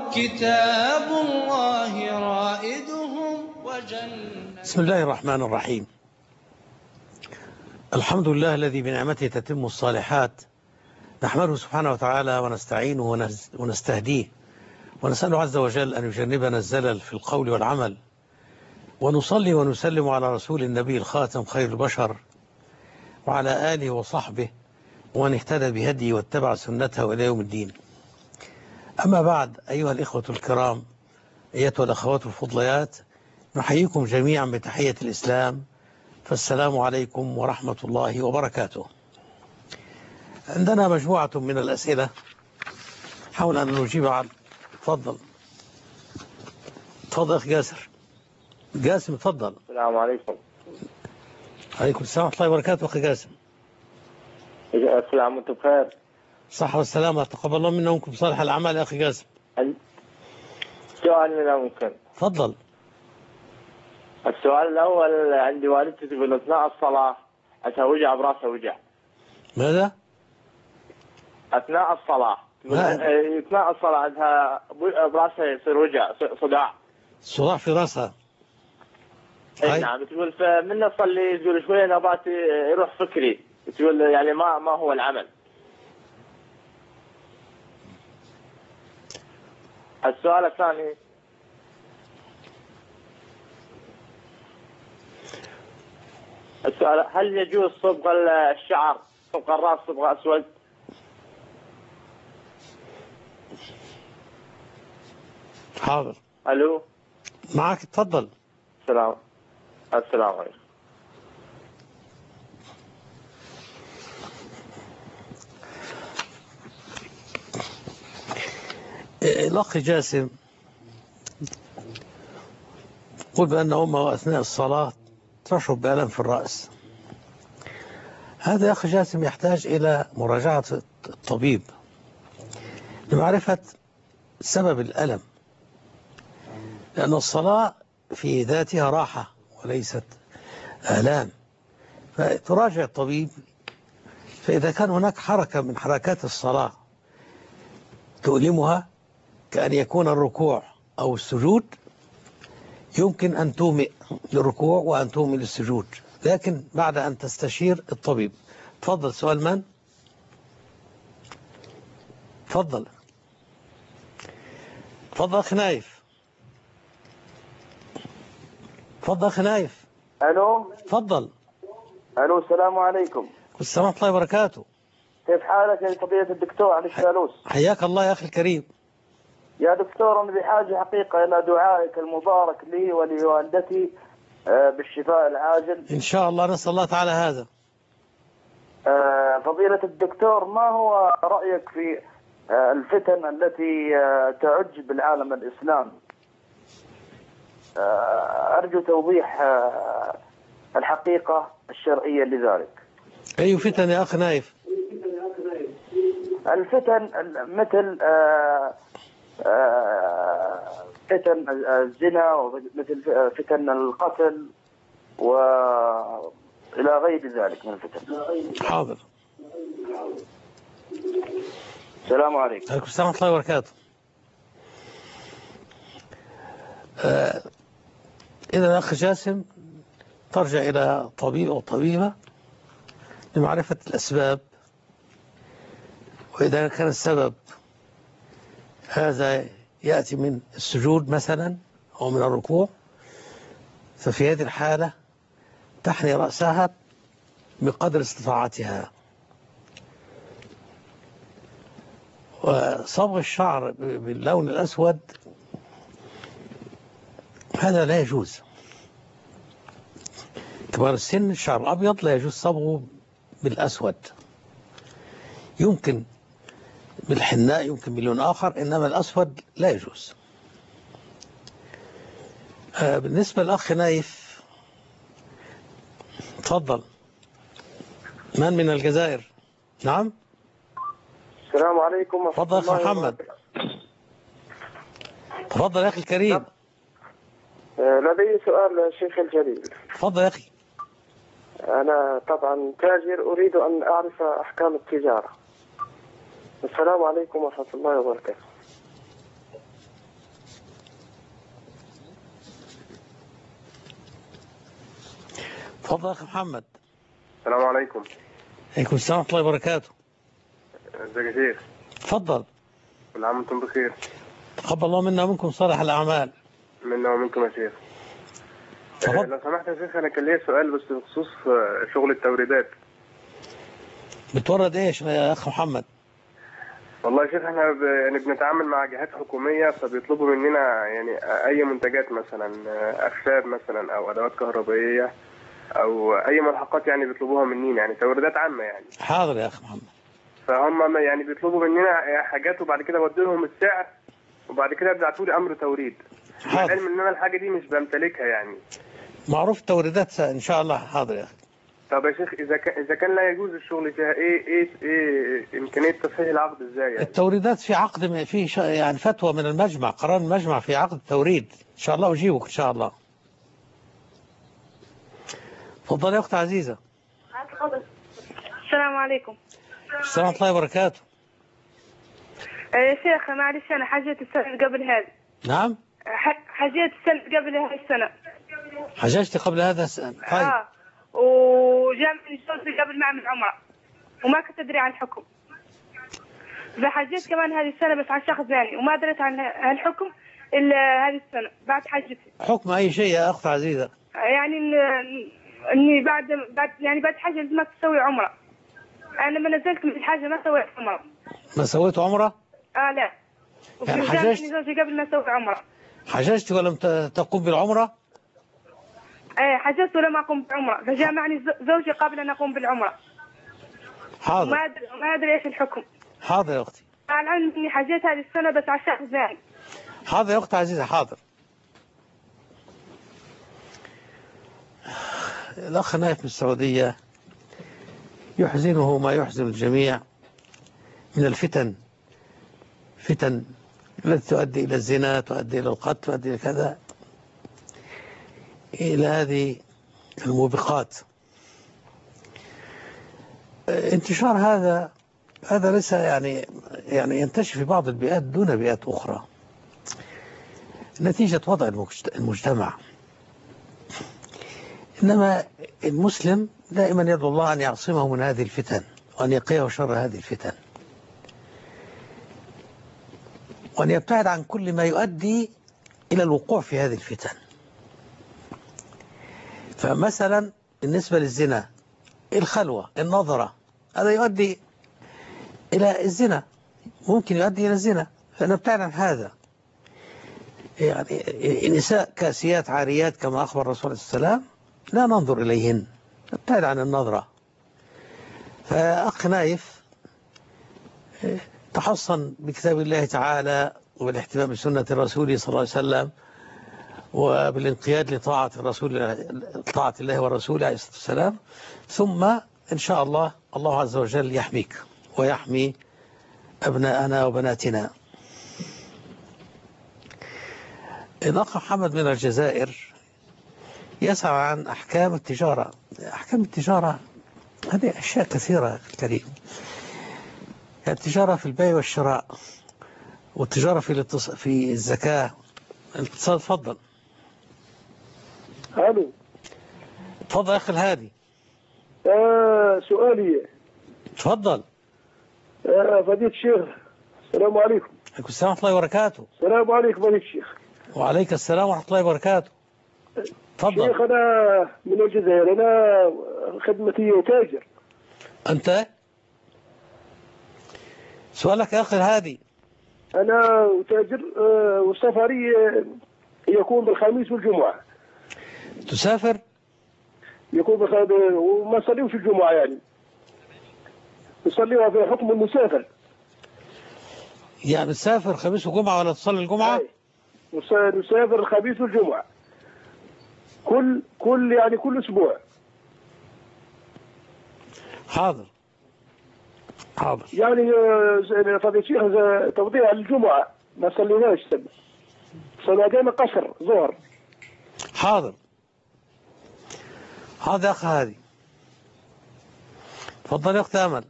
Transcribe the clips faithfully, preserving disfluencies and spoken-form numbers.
كتاب الله رائدهم وجنة. بسم الله الرحمن الرحيم. الحمد لله الذي بنعمته تتم الصالحات، نحمده سبحانه وتعالى ونستعينه ونستهديه ونسأله عز وجل أن يجنبنا الزلل في القول والعمل، ونصلي ونسلم على رسول النبي الخاتم خير البشر وعلى آله وصحبه ومن اهتدى بهديه واتبع سنته إلى يوم الدين. أما بعد، أيها الإخوة الكرام، أيتها الأخوات الفضليات، نحييكم جميعا بتحية الإسلام، فالسلام عليكم ورحمة الله وبركاته. عندنا مجموعة من الأسئلة حول أن نجيب عن. تفضل تفضل أخي جاسر. جاسم تفضل. السلام عليكم. عليكم السلام ورحمة الله وبركاته أخي جاسم. السلام وانتم بخير. صحة والسلامة، تقبل الله منا ومنكم صالح الأعمال يا أخي جاسم. سؤال لنا ممكن. تفضل. السؤال الأول، عندي والدتي تقول أثناء الصلاة عندها وجع براسها وجع. ماذا؟ أثناء الصلاة أثناء الصلاة عندها براسها يصير وجع، صداع. صداع في راسها. اي نعم، تقول فمن أصلي تقول شوية نبات يروح فكري، تقول يعني ما ما هو العمل. السؤال الثاني، السؤال هل يجوز صبغ الشعر، صبغ الراس صبغ أسود؟ حاضر. ألو معك، تفضل. السلام السلام عليكم. الأخ جاسم قل بأن أمه أثناء الصلاة تشعر بألم في الرأس. هذا يا أخي جاسم يحتاج إلى مراجعة الطبيب لمعرفة سبب الألم، لأن الصلاة في ذاتها راحة وليست آلام، فتراجع الطبيب. فإذا كان هناك حركة من حركات الصلاة تؤلمها كأن يكون الركوع أو السجود، يمكن أن تومئ للركوع وأن تومئ للسجود، لكن بعد أن تستشير الطبيب. تفضل. سؤال من؟ تفضل تفضل أخي نايف. تفضل أخي نايف. ألو تفضل. ألو السلام عليكم. السلام ورحمة الله وبركاته. كيف حالك يا فضيلة الدكتور علي الشالوس؟ حياك الله يا أخي الكريم. يا دكتور، أنا بحاجة حقيقة إلى دعائك المبارك لي ولوالدتي بالشفاء العاجل إن شاء الله، نسأل الله تعالى هذا. فضيلة الدكتور، ما هو رأيك في الفتن التي تعج بالعالم الإسلامي؟ أرجو توضيح الحقيقة الشرعية لذلك. أي فتن يا أخي نايف؟ الفتن مثل فتن الزنا ومثل فتن القتل وإلى غير ذلك من الفتن. حاضر. السلام عليكم. عليكم السلام ورحمة الله وبركاته. آه إذا أخي جاسم ترجع إلى طبيب أو طبيبة لمعرفة الأسباب، وإذا كان السبب هذا يأتي من السجود مثلا أو من الركوع، ففي هذه الحالة تحني رأسها بقدر استطاعتها. وصبغ الشعر باللون الأسود هذا لا يجوز. كبار السن الشعر الأبيض لا يجوز صبغه بالأسود، يمكن بالحناء، يمكن بلون آخر، إنما الأسود لا يجوز. آه بالنسبة للأخ نايف، تفضل. من من الجزائر؟ نعم. السلام عليكم. تفضل أخي محمد. تفضل يا أخي الكريم. لدي سؤال للشيخ الجليل. تفضل يا أخي. أنا طبعا تاجر، أريد أن أعرف أحكام التجارة. السلام عليكم ورحمة الله وبركاته. تفضل يا أخي محمد. السلام عليكم. عليكم السلام ورحمة الله وبركاته. ازيك يا شيخ؟ تفضل. كل عام وانتم بخير. تقبل الله منا ومنكم صالح الأعمال. منا ومنكم يا شيخ. آه لو سمحت يا شيخ، أنا كان ليا سؤال بس بخصوص شغل التوريدات. بتورد إيش يا أخ محمد؟ والله يا شيخ احنا ب... يعني بنتعامل مع جهات حكومية، فبيطلبوا مننا يعني أي منتجات، مثلا أخشاب مثلا أو أدوات كهربائية أو أي ملحقات، يعني بيطلبوها مننا، يعني توريدات عامة يعني. حاضر يا أخ محمد. فهم يعني بيطلبوا مننا حاجات وبعد كده بدي لهم السعر وبعد كده بيبعتوا لي أمر توريد. مع العلم إن أنا الحاجة دي مش بمتلكها يعني. معروف التوريدات إن شاء الله. حاضر يا أخي. طب يا شيخ، إذا كان إذا كان لا يجوز الشغل فيها، إيه إيه إيه إمكانية تصحيح العقد إزاي يعني؟ التوريدات في عقد، في يعني فتوى من المجمع، قرار المجمع في عقد التوريد. إن شاء الله أجيبك إن شاء الله. تفضل يا أخت عزيزة. السلام عليكم. السلام ورحمة الله وبركاته. يا شيخ معلش أنا حجيت السنة قبل هذه. نعم. حجيت السنة قبل هذه السنة. حججت قبل هذا السنة. طيب. آه وجامعني زوجي قبل ما أعمل عمرة وما كنت أدري عن الحكم. فحجيت كمان هذه السنة بس عن شخص ثاني وما دريت عن الحكم إلا هذه السنة بعد حجتي. حكم أي شيء يا أخت عزيزة؟ يعني إني بعد بعد يعني بعد حجة ما تسوي عمرة. أنا لما نزلت من الحاجة ما سويت عمرة. ما سويت عمرة؟ آه لا. يعني حججت؟ زوجي قبل ما أسوي عمرة. حججت ولم تقوم بالعمرة؟ ايه حجزت ولم اقوم بعمره، فجاء معني زوجي قبل ان اقوم بالعمره. حاضر. ما ادري ما ادري ايش الحكم. حاضر يا اختي. قال اني حجيت هذه السنه بس على شخص ثاني. حاضر يا اختي عزيزه. حاضر. الاخ نايف من السعوديه يحزنه ما يحزن الجميع من الفتن، فتن التي تؤدي الى الزنا، تؤدي الى القتل، تؤدي الى كذا، إلى هذه الموبقات. انتشار هذا هذا ليس يعني يعني ينتشر في بعض البيئات دون بيئات أخرى نتيجة وضع المجتمع. إنما المسلم دائما يدعو الله أن يعصمه من هذه الفتن وأن يقيه شر هذه الفتن وأن يبتعد عن كل ما يؤدي إلى الوقوع في هذه الفتن. فمثلا بالنسبة للزنا، الخلوة، النظرة، هذا يؤدي إلى الزنا، ممكن يؤدي إلى الزنا، فنبتعد عن هذا. يعني النساء كاسيات عاريات كما أخبر الرسول صلى الله عليه وسلم لا ننظر إليهن، نبتعد عن النظرة. فأخ نايف تحصن بكتاب الله تعالى وبالاهتمام بسنة الرسول صلى الله عليه وسلم وبالانقياد لطاعة الرسول، طاعة الله والرسول عليه الصلاة والسلام، ثم إن شاء الله الله عز وجل يحميك ويحمي أبناءنا وبناتنا. الأخ محمد من الجزائر يسأل عن أحكام التجارة. أحكام التجارة هذه أشياء كثيرة كريم. التجارة في البيع والشراء، والتجارة في الاتص... في الزكاة. الاتصال. تفضل. الو. تفضل يا أخي الهادي. آه سؤالي. تفضل. آه فضيلة الشيخ، السلام عليكم. عليكم السلام ورحمة الله وبركاته. السلام عليكم فضيلة الشيخ. وعليك السلام ورحمة الله وبركاته. تفضل. شيخ أنا من الجزائر، أنا خدمتي تاجر. أنت؟ سؤالك يا أخي الهادي. أنا تاجر آه وسفري يكون بالخميس والجمعة. تسافر؟ يكون بالخميس وما نصليوش الجمعة، يعني نصليها في حكم المسافر. يعني تسافر خميس وجمعة ولا تصلي الجمعة؟ نسافر الخميس والجمعة كل كل يعني كل أسبوع. حاضر حاضر. يعني فضيلة الشيخ توضيح الجمعة ما صليناش سبب صلاتين قصر ظهر. حاضر. هذا يا أخي هذه. تفضلي يا أخت أمل.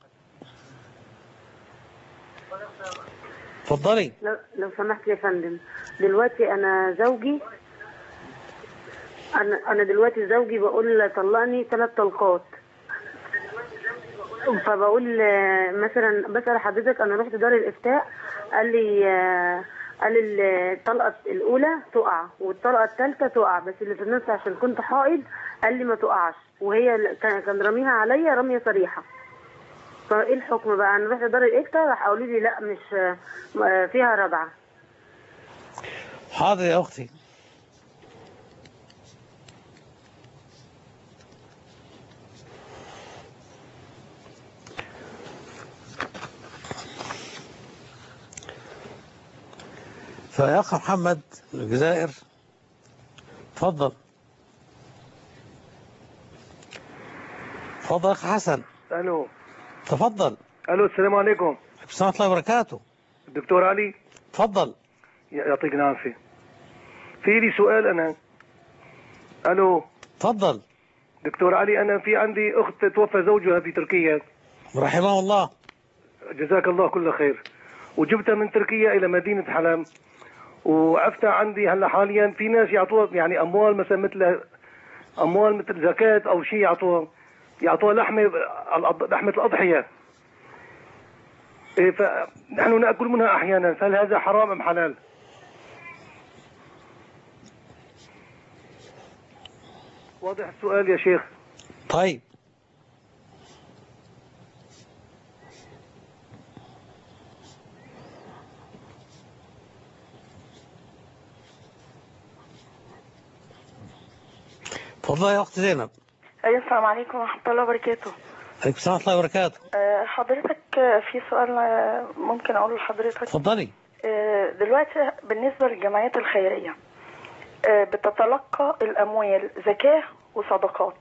تفضلي. لو, لو سمحت يا فندم، دلوقتي أنا زوجي انا انا دلوقتي زوجي بقول طلقني ثلاث طلقات، فبقول مثلا بسأل حضرتك انا رحت دار الافتاء، قال لي قال لي الطلقه الاولى تقع والطلقه الثالثه تقع، بس اللي في النص عشان كنت حائض قال لي ما تقعش، وهي كان رميها عليا رميه صريحه. فايه الحكم بقى؟ انا رحت دار الافتاء راح قالوا لي لا مش فيها رجعه. حاضر يا اختي. فيا أخ محمد من الجزائر، تفضل. تفضل أخ حسن. الو. تفضل. الو السلام عليكم. السلام ورحمة الله وبركاته. الدكتور علي. تفضل. يعطيك العافية. في لي سؤال أنا. الو. تفضل. دكتور علي، أنا في عندي أخت توفى زوجها في تركيا. رحمه الله. جزاك الله كل خير. وجبتها من تركيا إلى مدينة حلب، وعفتها عندي هلا حاليا. في ناس يعطوها يعني اموال مثلا مثل اموال مثل زكاه او شيء، يعطوها يعطوها لحمه لحمه الاضحيه. إيه، فنحن ناكل منها احيانا، فهل هذا حرام ام حلال؟ واضح السؤال يا شيخ؟ طيب. تفضل يا أخت زينب. أيوة السلام عليكم ورحمة الله وبركاته. عليكم السلام ورحمة الله وبركاته. أه حضرتك في سؤال ممكن أقوله لحضرتك؟ تفضلي. أه دلوقتي بالنسبة للجمعيات الخيرية أه بتتلقى الأموال زكاة وصدقات.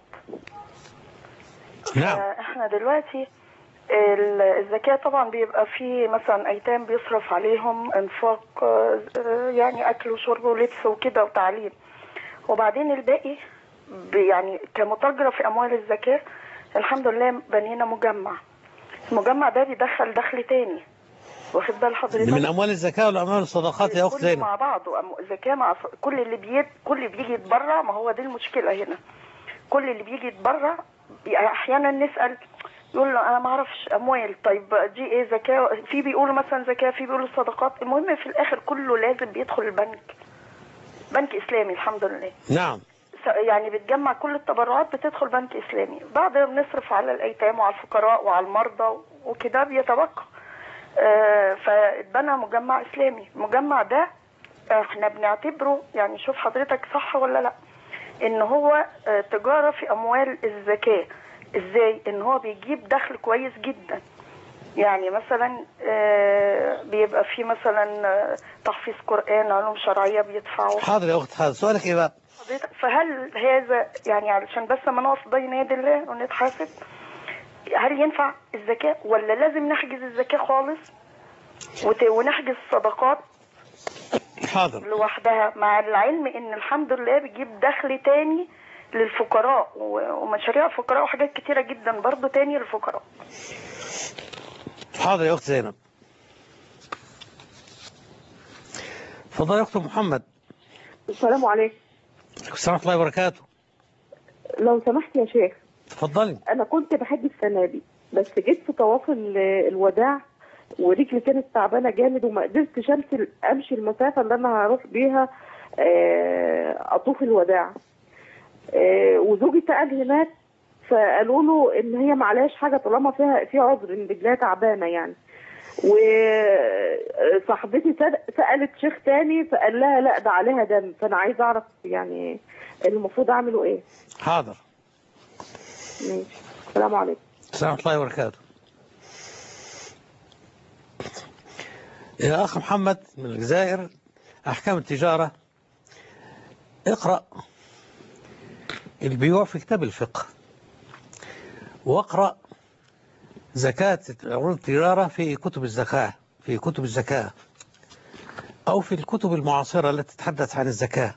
نعم. أه احنا دلوقتي الزكاة طبعا بيبقى فيه مثلا أيتام بيصرف عليهم إنفاق أه يعني أكل وشرب ولبس وكده وتعليم، وبعدين الباقي يعني كمتاجرة في أموال الزكاة الحمد لله بنينا مجمع. المجمع ده بيدخل دخل تاني، واخد بال حضرتك؟ من أموال الزكاة ولا أموال الصدقات يا أخت زينب؟ كله مع بعضه، زكاة مع كل اللي بيجي كل اللي بيجي يتبرع. ما هو دي المشكلة هنا، كل اللي بيجي يتبرع أحيانا نسأل يقول له أنا ما أعرفش أموال. طيب دي إيه زكاة؟ في بيقولوا مثلا زكاة، في بيقولوا صدقات. المهم في الآخر كله لازم بيدخل البنك، بنك إسلامي الحمد لله. نعم. يعني بتجمع كل التبرعات بتدخل بنك إسلامي، بعد ما بنصرف على الأيتام وعلى الفقراء وعلى المرضى وكده بيتبقى. آه فاتبنى مجمع إسلامي. المجمع ده احنا بنعتبره يعني شوف حضرتك صح ولا لا، ان هو آه تجارة في أموال الزكاة. ازاي؟ ان هو بيجيب دخل كويس جدا. يعني مثلا آه بيبقى فيه مثلا آه تحفيظ قرآن، علوم شرعية بيدفعوا. حاضر يا أخت حاضر. سؤالك إيه بقى؟ فهل هذا يعني علشان بس ما نقف بين يدي الله ونتحاسب، هل ينفع الزكاة ولا لازم نحجز الزكاة خالص ونحجز الصدقات حاضر لوحدها، مع العلم ان الحمد لله بيجيب دخل تاني للفقراء ومشاريع الفقراء وحاجات كتيرة جدا برضو تاني للفقراء. حاضر يا أخت زينب. تفضل يا أخت محمد. السلام عليكم. السلام ورحمة الله وبركاته. لو سمحت يا شيخ. تفضلي. أنا كنت بحج السنة دي، بس جيت في طواف الوداع ورجلي كانت تعبانة جامد وما قدرتش أمشي المسافة اللي أنا هروح بيها أطوف الوداع. وزوجي سأل هناك فقالوا له إن هي معلهاش حاجة طالما فيها في عذر إن رجلها تعبانة يعني. وصاحبتي سألت شيخ تاني فقال لها لا ده عليها دم، فأنا عايزة أعرف يعني المفروض أعمله إيه. حاضر. ماشي. السلام عليكم. السلام ورحمة الله وبركاته. يا أخ محمد من الجزائر، أحكام التجارة اقرأ البيوع في كتاب الفقه، واقرأ زكاة عروض التجارة في كتب الزكاة في كتب الزكاة أو في الكتب المعاصرة التي تتحدث عن الزكاة.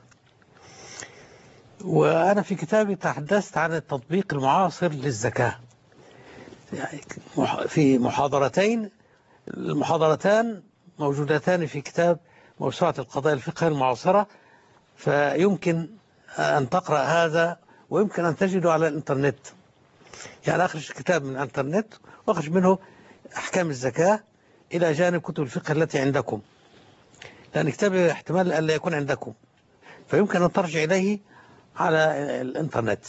وأنا في كتابي تحدثت عن التطبيق المعاصر للزكاة في محاضرتين، المحاضرتان موجودتان في كتاب موسوعة القضايا الفقهية المعاصرة، فيمكن أن تقرأ هذا، ويمكن أن تجده على الإنترنت. يعني أخرج كتاب من الإنترنت وأخرج منه أحكام الزكاة إلى جانب كتب الفقه التي عندكم، لأن كتاب احتمال أن لا يكون عندكم، فيمكن أن ترجع إليه على الإنترنت.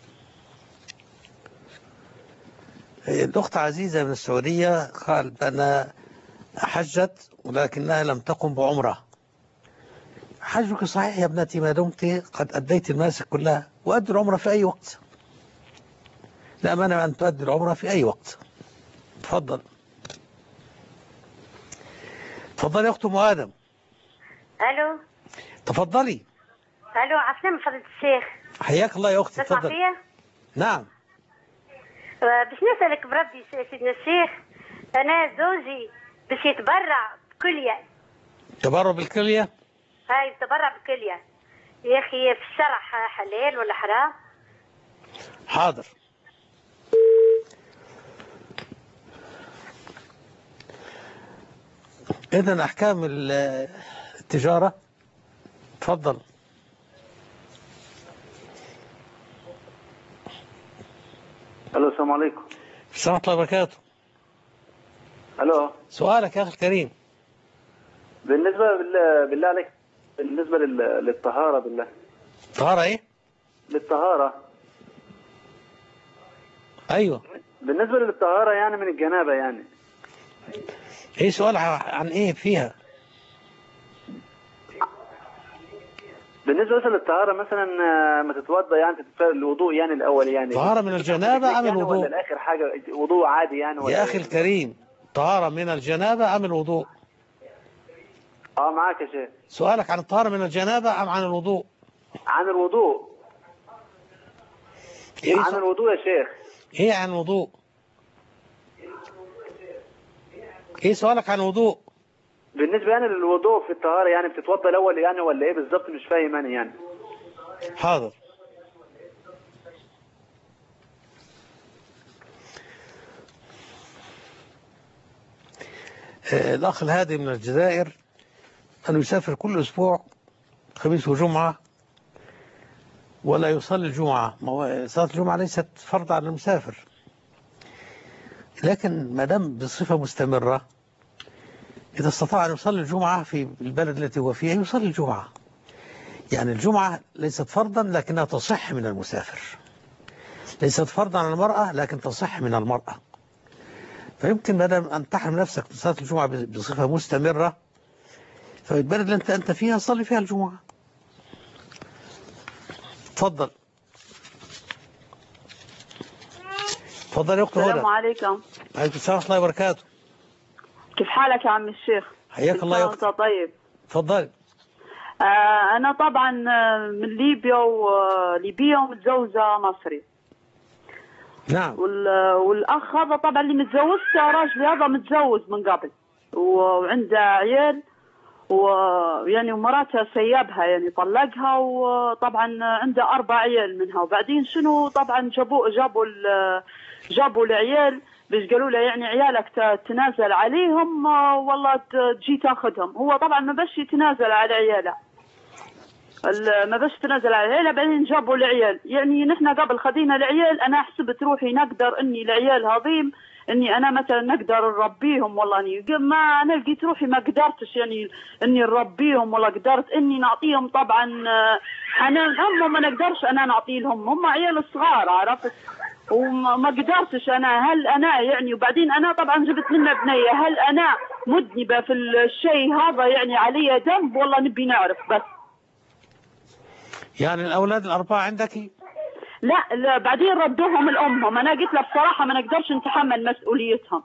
الأخت عزيزة من السعودية قالت أن حجت ولكنها لم تقم بعمرة. حجك صحيح يا ابنتي ما دمت قد أديت المناسك كلها، وأدي العمرة في أي وقت. لا مانع أن تؤدي العمرة في أي وقت. تفضل تفضلي يا أخت أم آدم. ألو. تفضلي. ألو عسلامة فضيلة الشيخ. حياك الله يا أختي. تسمع تفضل. فيا؟ نعم. باش نسألك بربي سيدنا الشيخ، أنا زوجي باش يتبرع بكلية. تبرع بالكلية؟ هاي تبرع بالكلية يا أخي، في الشرع حلال ولا حرام؟ حاضر. إذن أحكام التجارة. تفضل. الو السلام عليكم. السلام ورحمة الله وبركاته. الو. سؤالك يا أخي الكريم. بالنسبة بالله عليك، بالنسبة للطهارة بالله. طهارة إيه؟ للطهارة. أيوة. بالنسبة للطهارة يعني من الجنابة يعني. إيه سؤال عن إيه فيها؟ بالنسبة مثلا للطهارة مثلا ما تتوضى يعني الوضوء يعني الأول يعني. طهارة من الجنابة أم الوضوء؟ ولا الآخر حاجة وضوء عادي يعني ولا؟ يا أخي الكريم، طهارة من الجنابة أم الوضوء؟ اه معاك يا شيخ. سؤالك عن الطهارة من الجنابة أم عن الوضوء؟ عن الوضوء. إيه عن الوضوء يا شيخ. إيه عن الوضوء؟ إيه سؤالك عن الوضوء؟ بالنسبة يعني للوضوء في الطهارة يعني بتتوضى الأول يعني ولا إيه بالظبط؟ مش فاهم أنا يعني. حاضر. آه الأخ الهادي من الجزائر أنه يسافر كل أسبوع خميس وجمعة ولا يصلي الجمعة. صلاة الجمعة ليست فرض على المسافر، لكن ما دام بصفة مستمرة إذا استطاع أن يصلي الجمعة في البلد التي هو فيها يصلي الجمعة. يعني الجمعة ليست فرضا لكنها تصح من المسافر، ليست فرضا على المرأة لكن تصح من المرأة. فيمكن ما دام أن تحرم نفسك من صلاة الجمعة بصفة مستمرة، فالبلد اللي أنت أنت فيها صلي فيها الجمعة. تفضل. تفضل يا أخت هدى. السلام عليكم. عليكم السلام ورحمة الله وبركاته. كيف حالك يا عم الشيخ؟ حياك الله يا أخت. طيب. تفضل. آه أنا طبعا من ليبيا وليبيا ومتزوجة مصري. نعم. والأخ هذا طبعا اللي متزوجته راجل هذا متزوج من قبل وعنده عيال، ويعني ومراته سيبها يعني طلقها، وطبعا عنده أربع عيال منها. وبعدين شنو طبعا جابوا جابوا جابوا العيال باش قالوا له يعني عيالك تنازل عليهم والله تجي تاخذهم. هو طبعا ما باش يتنازل على عياله، ما باش تنازل على عياله. بعدين جابوا العيال، يعني نحن قبل خذينا العيال انا حسبت روحي نقدر اني العيال هذيم اني انا مثلا نقدر نربيهم، والله اني ما انا لقيت روحي ما قدرتش يعني اني نربيهم، ولا قدرت اني نعطيهم طبعا حنان. هم ما نقدرش انا نعطي لهم، هم عيال صغار عرفت، وما قدرتش انا. هل انا يعني وبعدين انا طبعا جبت لنا بنيه، هل انا مذنبه في الشيء هذا يعني علي ذنب والله نبي نعرف بس. يعني الاولاد الاربعه عندك؟ لا, لا بعدين ردوهم لامهم. انا قلت له بصراحه ما نقدرش نتحمل مسؤوليتهم،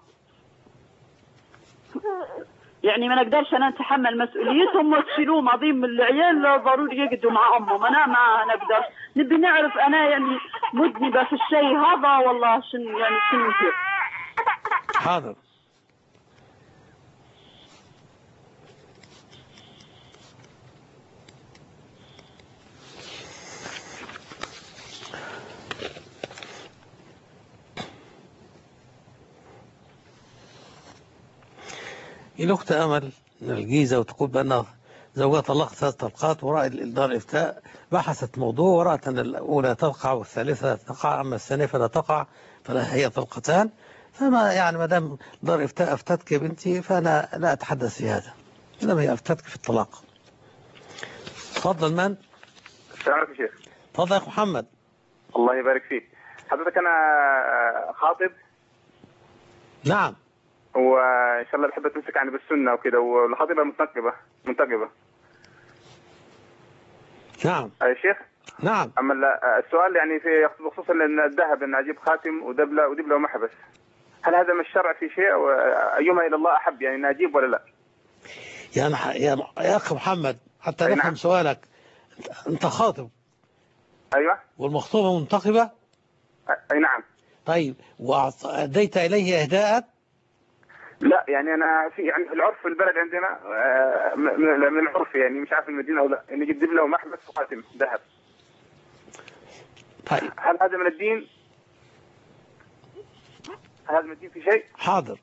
يعني ما نقدرش انا نتحمل مسؤوليتهم وتشيلوهم عظيم من العيال ضروري يقعدوا مع امهم. انا ما نقدرش، نبي نعرف انا يعني مذنبه في الشيء هذا والله شنو يعني شنو ندير. حاضر. الأخت أمل من الجيزة وتقول بأن زوجها طلقت ثلاث طلقات، ورأت دار الإفتاء بحثت موضوع ورأت أن الأولى تقع والثالثة تقع، أما الثانية فلا تقع، فلا هي طلقتان. فما يعني ما دام دار الإفتاء أفتتك يا بنتي فأنا لا أتحدث في هذا، إنما هي أفتتك في الطلاق. تفضل. من؟ السلام عليكم شيخ. تفضل يا أخو محمد. الله يبارك فيك. حضرتك أنا خاطب. نعم. وإن شاء الله بحب تمسك يعني بالسنة وكده، والخطيبة منتقبة منتقبة. نعم. يا شيخ. نعم. أما السؤال يعني في بخصوص إن الذهب إن أجيب خاتم ودبلة ودبلة ومحبس، هل هذا من الشرع في شيء؟ أيهما إلى الله أحب، يعني إن أجيب ولا لا؟ يعني يا يا أخي محمد حتى نفهم نعم. سؤالك، أنت خاطب. أيوة. والمخطوبة منتقبة. أي نعم. طيب وأديت إليه إهداء؟ لا يعني أنا في يعني في العرف في البلد عندنا من العرف، يعني مش عارف المدينة أو لا، إني أجيب دبلة ومحبس وخاتم ذهب. طيب هل هذا من الدين؟ هل هذا من الدين في شيء؟ حاضر.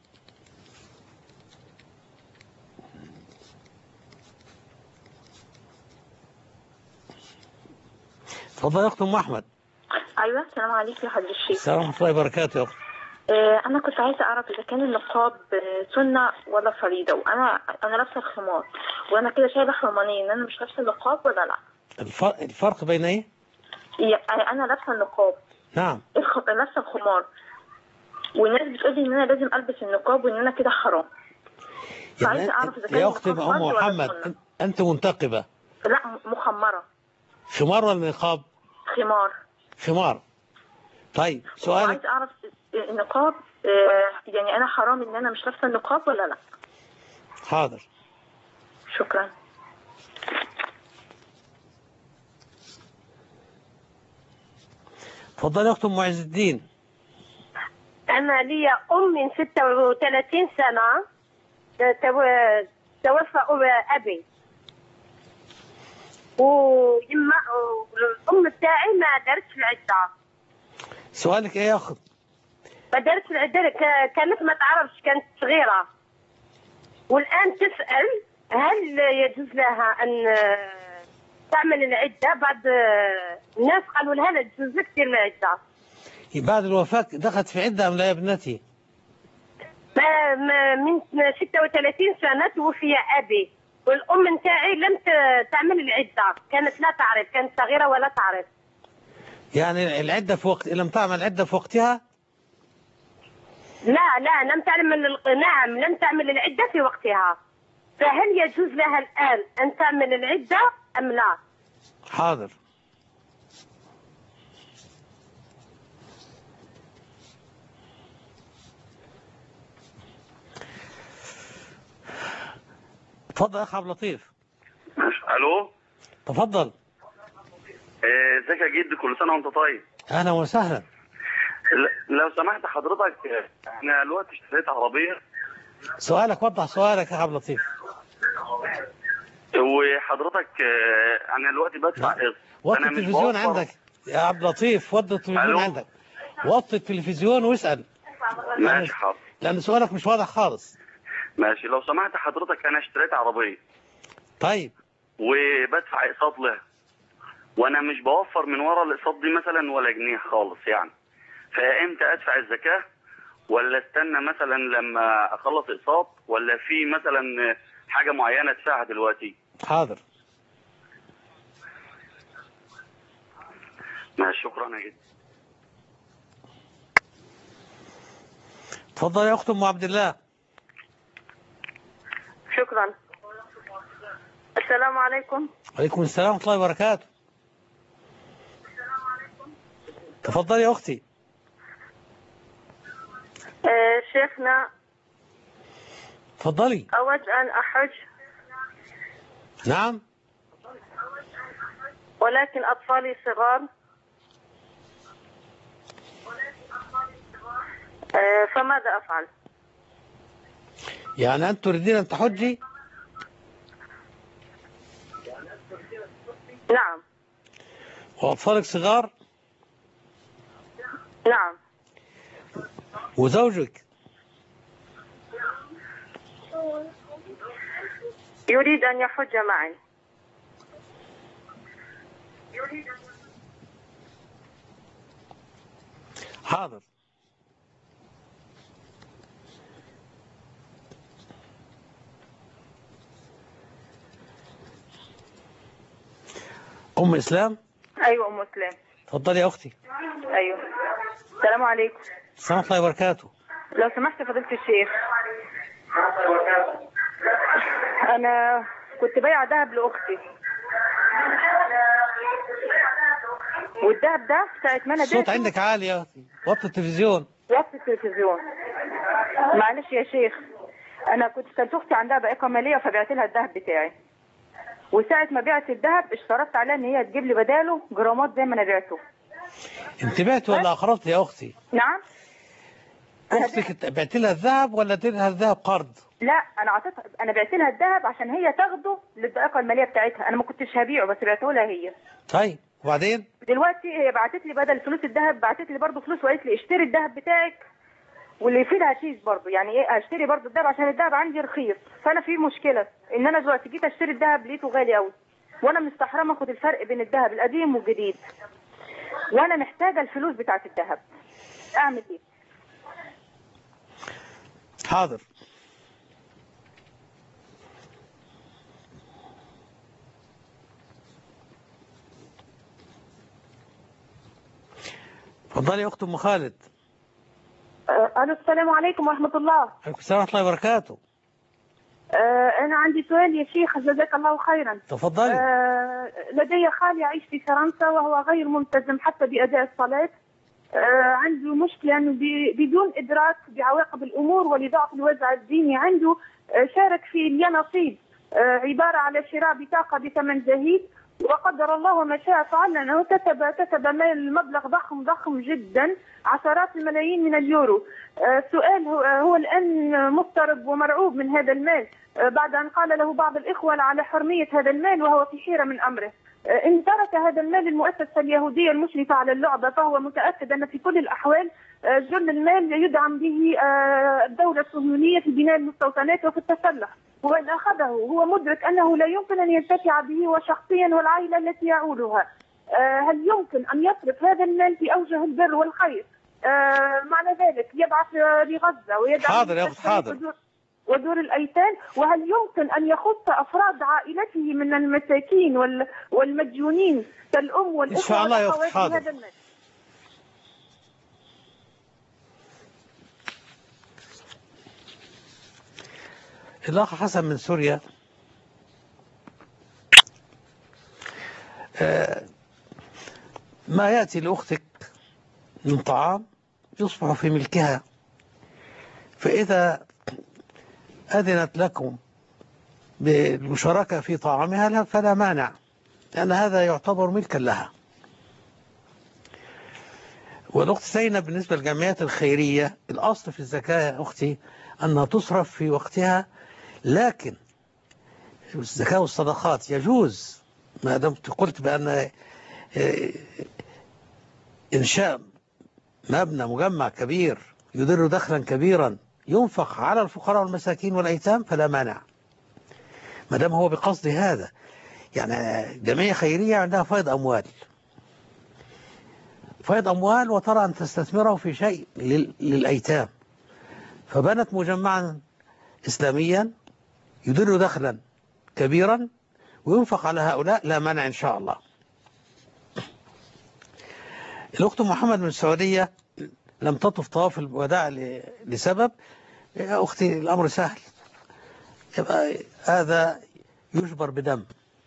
تفضل يا أخت أم أحمد. أيوة. السلام عليكم يا حضرة الشيخ. السلام ورحمة الله وبركاته يا أخت. آه أنا كنت عايزة أعرف إذا كان النقاب سنة ولا فريضة، وأنا أنا لابسة الخمار وأنا كده شايلة حرمانية إن أنا مش لابسة النقاب ولا لا؟ الفرق الفرق بين إيه؟ يعني أنا لابسة النقاب. نعم. لابسة الخمار والناس بتقول لي إن أنا لازم ألبس النقاب وإن أنا كده حرام. يعني أعرف إذا كان يا أختي أم محمد أنت منتقبة؟ لا مخمرة. خمار ولا نقاب؟ خمار. خمار. طيب سؤالك. عايز أعرف النقاب آه يعني أنا حرام إن أنا مش لابسة النقاب ولا لا؟ حاضر. شكرا. تفضل يا أخت أم عز الدين. أنا لي أم من ستة وثلاثين سنة توفى أبي، ويما الأم بتاعي ما دارتش العدة. سؤالك إيه يا أخت؟ ما دارتش العدة، كانت ما تعرفش، كانت صغيرة، والآن تسأل هل يجوز لها أن تعمل العدة؟ بعد الناس قالوا لها لا تجوز لك دير العدة. بعد الوفاة دخلت في عدة أم لا يا ابنتي؟ من ستة وثلاثين سنة توفي أبي، والأم نتاعي لم تعمل العدة، كانت لا تعرف، كانت صغيرة ولا تعرف. يعني العدة في وقت لم تعمل العدة في وقتها؟ لا لا لم تعمل. نعم لم تعمل العدة في وقتها، فهل يجوز لها الآن أن تعمل العدة أم لا؟ حاضر. تفضل يا أخ عبد اللطيف. ألو. تفضل. ازيك يا جد، كل سنة وأنت طيب. أهلا وسهلا. لو سمحت حضرتك، أنا دلوقتي اشتريت عربية. سؤالك، وضح سؤالك يا عبد اللطيف. وحضرتك أنا دلوقتي بدفع قسط. وطي التلفزيون عندك يا عبد اللطيف، وطي التلفزيون عندك، وطي التلفزيون واسأل. ماشي حاضر. لأن سؤالك مش واضح خالص. ماشي. لو سمحت حضرتك، أنا اشتريت عربية. طيب. وبدفع اقساط لها، وانا مش بوفر من ورا الاقساط دي مثلا ولا جنيه خالص يعني، فامتى ادفع الزكاة؟ ولا استنى مثلا لما اخلص اقساط؟ ولا في مثلا حاجة معينة ادفعها دلوقتي؟ حاضر. ماشي. شكرا يا جد. تفضل يا اخت ام عبد الله. شكرا. السلام عليكم. وعليكم السلام ورحمة الله وبركاته. تفضلي يا أختي. آه شيخنا. تفضلي. أود أن أحج. نعم. ولكن أطفالي صغار. آه فماذا أفعل؟ يعني أنت تريدين أن تحجي؟ نعم. وأطفالك صغار؟ نعم. وزوجك؟ يريد أن يحج معي. حاضر. أم إسلام. أيوة أم إسلام. اتفضلي يا أختي. أيوة. السلام عليكم. السلام ورحمة الله وبركاته. لو سمحت فضيلة الشيخ، أنا كنت بايعة ذهب لأختي، والذهب ده ساعة ما أنا الصوت عندك عالي يا أختي، وطي التلفزيون. وطي التلفزيون. معلش يا شيخ، أنا كنت كانت أختي عندها بائقة مالية فبعت لها الذهب بتاعي، وساعة ما بعت الذهب اشترطت عليها إن هي تجيب لي بداله جرامات زي ما أنا بعته. أنت بعت ولا أقرضت يا أختي؟ نعم. أختك بعت لها الذهب ولا اديت لها الذهب قرض؟ لا انا عطيتها، انا بعت لها الذهب عشان هي تاخده للبائقه الماليه بتاعتها، انا ما كنتش هبيعه بس بعته لها هي. طيب وبعدين؟ دلوقتي هي بعتت لي بدل فلوس الذهب بعتت لي برضه فلوس وقالت لي اشتري الذهب بتاعك واللي يفيدها كيس برضه، يعني ايه هشتري برضه الذهب عشان الذهب عندي رخيص، فانا في مشكله ان انا دلوقتي جيت اشتري الذهب لقيته غالي قوي، وانا مستحرمه اخد الفرق بين الذهب القديم والجديد، وانا محتاجه الفلوس بتاعت الذهب، اعمل ايه؟ حاضر. اتفضلي يا اخت ام خالد. الو السلام عليكم ورحمه الله. عليكم السلام ورحمه الله وبركاته. أه انا عندي سؤال يا شيخ جزاك الله خيرا. تفضلي. أه لدي خال يعيش في فرنسا وهو غير ملتزم حتى باداء الصلاه. أه عنده مشكله انه بدون ادراك بعواقب الامور ولضعف الوازع الديني عنده، أه شارك في اليانصيب، أه عباره على شراء بطاقه بثمن زهيد، وقدر الله وما شاء فعل انه كتب كتب مال مبلغ ضخم ضخم جدا عشرات الملايين من اليورو. السؤال هو, هو الان مضطرب ومرعوب من هذا المال بعد ان قال له بعض الاخوه على حرميه هذا المال وهو في حيره من امره. ان ترك هذا المال المؤسسه اليهوديه المشرفه على اللعبه فهو متاكد ان في كل الاحوال جل المال يدعم به الدوله الصهيونيه في بناء المستوطنات وفي التسلح، وإن أخذه هو مدرك أنه لا يمكن أن ينتفع به وشخصيا والعائلة التي يعولها. هل يمكن أن يصرف هذا المال في أوجه البر والخير؟ معنى ذلك يبعث لغزة ويدعم حاضر يا أخت حاضر ودور, ودور الأيتام، وهل يمكن أن يخص أفراد عائلته من المساكين والمديونين كالأم والأخوة إن شاء الله يا أخت حاضر. هذا المال؟ الأخ حسن من سوريا ما يأتي لأختك من طعام يصبح في ملكها، فإذا أذنت لكم بالمشاركة في طعامها فلا مانع، لأن هذا يعتبر ملكا لها. والأخت زينب بالنسبة للجمعيات الخيرية الأصل في الزكاة يا أختي أنها تصرف في وقتها، لكن الزكاة والصدقات يجوز ما دمت قلت بأن إنشاء مبنى مجمع كبير يدر دخلا كبيرا ينفق على الفقراء والمساكين والأيتام فلا مانع ما دام هو بقصد هذا. يعني جمعية خيرية عندها فيض أموال فيض أموال وترى أن تستثمره في شيء للأيتام، فبنت مجمعا إسلاميا يدر دخلا كبيرا وينفق على هؤلاء لا مانع إن شاء الله. الأخت محمد من السعودية لم تطف طواف الوداع لسبب، يا أختي الأمر سهل، يبقى هذا يجبر بدم.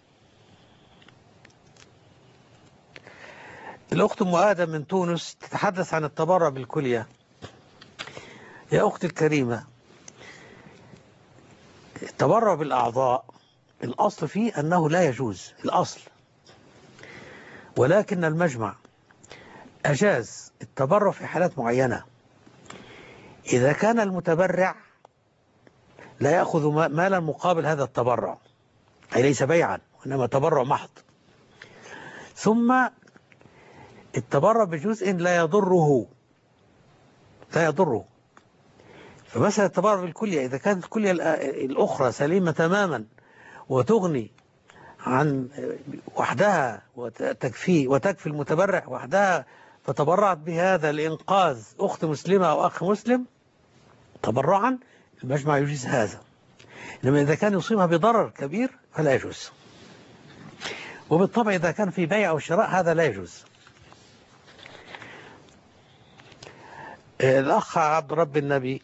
الأخت أم آدم من تونس تتحدث عن التبرع بالكلية. يا أختي الكريمة، التبرع بالأعضاء الأصل فيه أنه لا يجوز الأصل، ولكن المجمع أجاز التبرع في حالات معينة، إذا كان المتبرع لا يأخذ مالا مقابل هذا التبرع، أي ليس بيعا وإنما تبرع محض. ثم التبرع بجزء لا يضره لا يضره فمثلا التبرع بالكلية إذا كانت الكلية الأخرى سليمة تماما وتغني عن وحدها وتكفي وتكفي المتبرع وحدها، فتبرعت بهذا لإنقاذ أخت مسلمة أو أخ مسلم تبرعا، المجمع يجيز هذا. إنما إذا كان يصيبها بضرر كبير فلا يجوز. وبالطبع إذا كان في بيع أو شراء هذا لا يجوز. الأخ عبد رب النبي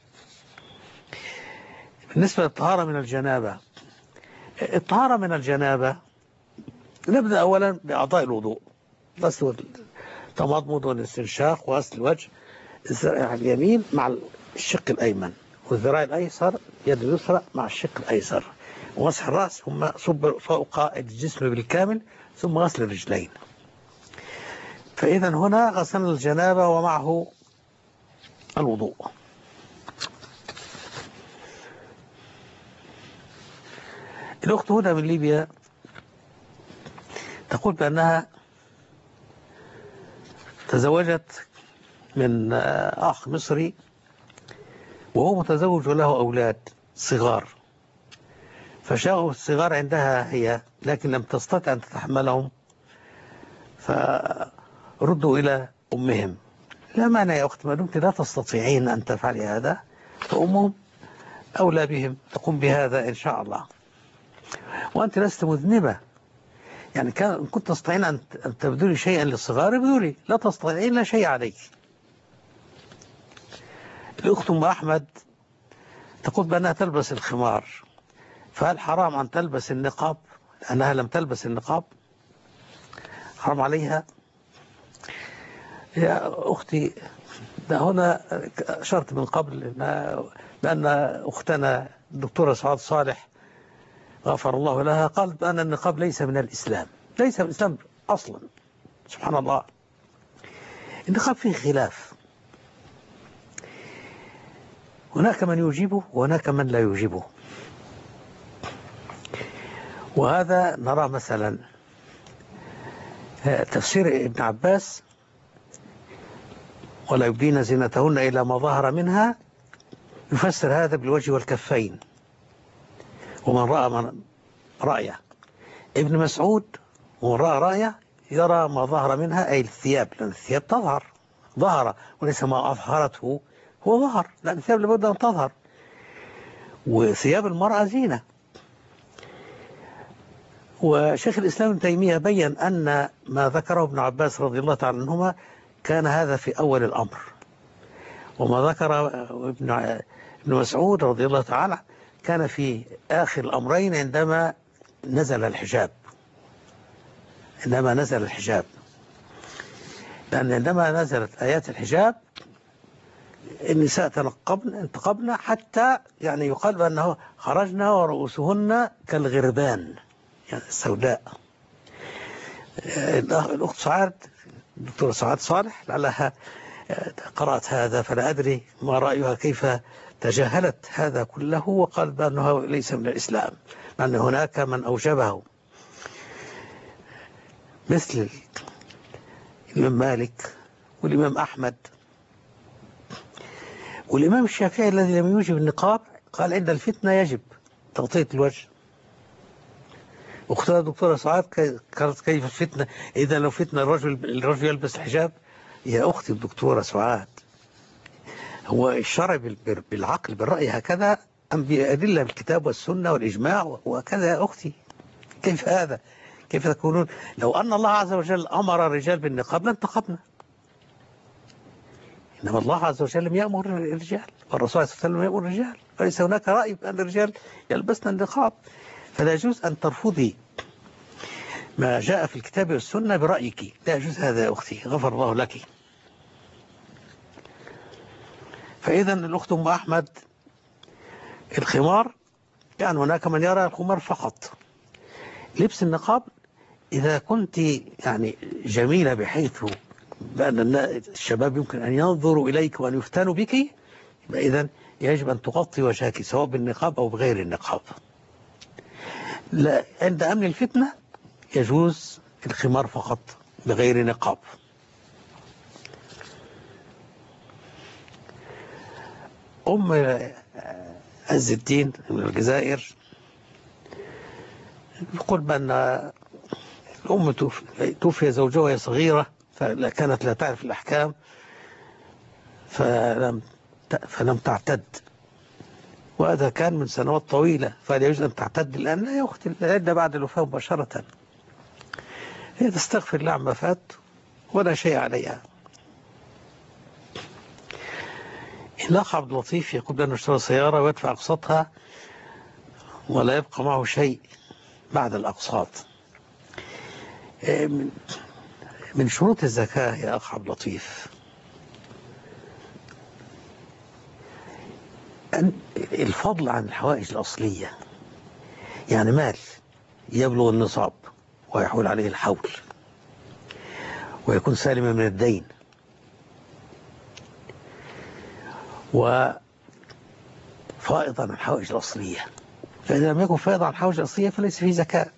بالنسبة للطهارة من الجنابة، الطهارة من الجنابة نبدأ أولا بأعضاء الوضوء، غسل التمضمض والاستنشاق وغسل الوجه، الذراع اليمين مع الشق الأيمن، والذراع الأيسر يد اليسرى مع الشق الأيسر، ومسح الرأس، ثم صب فوق الجسم بالكامل، ثم غسل الرجلين. فإذا هنا غسلنا الجنابة ومعه الوضوء. الأخت هنا من ليبيا تقول بأنها تزوجت من أخ مصري وهو متزوج وله أولاد صغار، فشاءوا الصغار عندها هي لكن لم تستطع أن تتحملهم، فردوا إلى أمهم. لا مانع يا أخت، ما دمت لا تستطيعين أن تفعلي هذا فأمهم أولى بهم، تقوم بهذا إن شاء الله. وأنت لست مذنبة، يعني كان كنت تستطيعين أن تبذلي شيئا للصغار ابذلي، لا تستطيعين لا شيء عليك. الأخت أم أحمد تقول بأنها تلبس الخمار، فهل حرام أن تلبس النقاب لأنها لم تلبس النقاب؟ حرام عليها؟ يا أختي ده هنا أشرت من قبل بأن أختنا الدكتورة سعاد صالح غفر الله لها قالت بأن النقاب ليس من الإسلام، ليس من الإسلام أصلا. سبحان الله، النقاب فيه خلاف، هناك من يجيبه وهناك من لا يجيبه. وهذا نرى مثلا تفسير ابن عباس ولا يبدين زينتهن إلى ما ظهر منها، يفسر هذا بالوجه والكفين، ومن رأى من رأيه. ابن مسعود ومن رأى رأيه يرى ما ظهر منها أي الثياب، لأن الثياب تظهر ظهر، وليس ما أظهرته هو ظهر، لأن الثياب لابد أن تظهر، وثياب المرأة زينة. وشيخ الإسلام ابن تيمية بيّن أن ما ذكره ابن عباس رضي الله تعالى عنهما كان هذا في أول الأمر، وما ذكر ابن ابن مسعود رضي الله تعالى كان في آخر الأمرين عندما نزل الحجاب، عندما نزل الحجاب، لأن عندما نزلت آيات الحجاب النساء تنقبن انتقبن حتى يعني يقال بأنه خرجنا ورؤوسهن كالغربان، يعني السوداء. الأخت سعاد الدكتورة سعاد صالح لعلها قرأت هذا، فلا أدري ما رأيها كيف تجاهلت هذا كله وقالت بأنه ليس من الإسلام، لأن هناك من أوجبه مثل الإمام مالك والإمام أحمد والإمام الشافعي الذي لم يوجب النقاب، قال عند الفتنة يجب تغطية الوجه. أختها الدكتورة سعاد قالت كيف الفتنة؟ إذا لو فتنة الرجل الرجل يلبس الحجاب. يا أختي الدكتورة سعاد، هو الشرع بالعقل بالرأي هكذا أم بأدلة الكتاب والسنة والإجماع وكذا؟ يا أختي كيف هذا؟ كيف تكونون؟ لو أن الله عز وجل أمر الرجال بالنقاب لانتقبنا، إنما الله عز وجل لم يأمر الرجال، والرسول صلى الله عليه وسلم يأمر الرجال، فليس هناك رأي بأن الرجال يلبسن النقاب. فلا يجوز أن ترفضي ما جاء في الكتاب والسنة برأيك، لا يجوز هذا يا أختي، غفر الله لك. فإذا الأخت أم أحمد الخمار، يعني هناك من يرى الخمار فقط. لبس النقاب إذا كنت يعني جميلة بحيث بأن الشباب يمكن أن ينظروا إليك وأن يفتنوا بك، إذا يجب أن تغطي وجهك سواء بالنقاب أو بغير النقاب. لا، عند أمن الفتنة يجوز الخمار فقط بغير نقاب. أم عز الدين من الجزائر يقول بأن الأم توفي زوجها وهي صغيرة فكانت لا تعرف الأحكام فلم فلم تعتد، وهذا كان من سنوات طويلة، فلا يجوز أن تعتد الآن. لا يا أختي، العدة بعد الوفاة مباشرة، هي تستغفر الله عما فات ولا شيء عليها. الأخ عبد اللطيف يقول بأنه اشترى سيارة ويدفع أقساطها ولا يبقى معه شيء بعد الأقساط. من شروط الزكاة يا أخ عبد اللطيف الفضل عن الحوائج الأصلية، يعني مال يبلغ النصاب ويحول عليه الحول ويكون سالما من الدين وفائضا عن الحوائج الأصلية، فإذا لم يكن فائضا عن الحوائج الأصلية فليس فيه زكاة.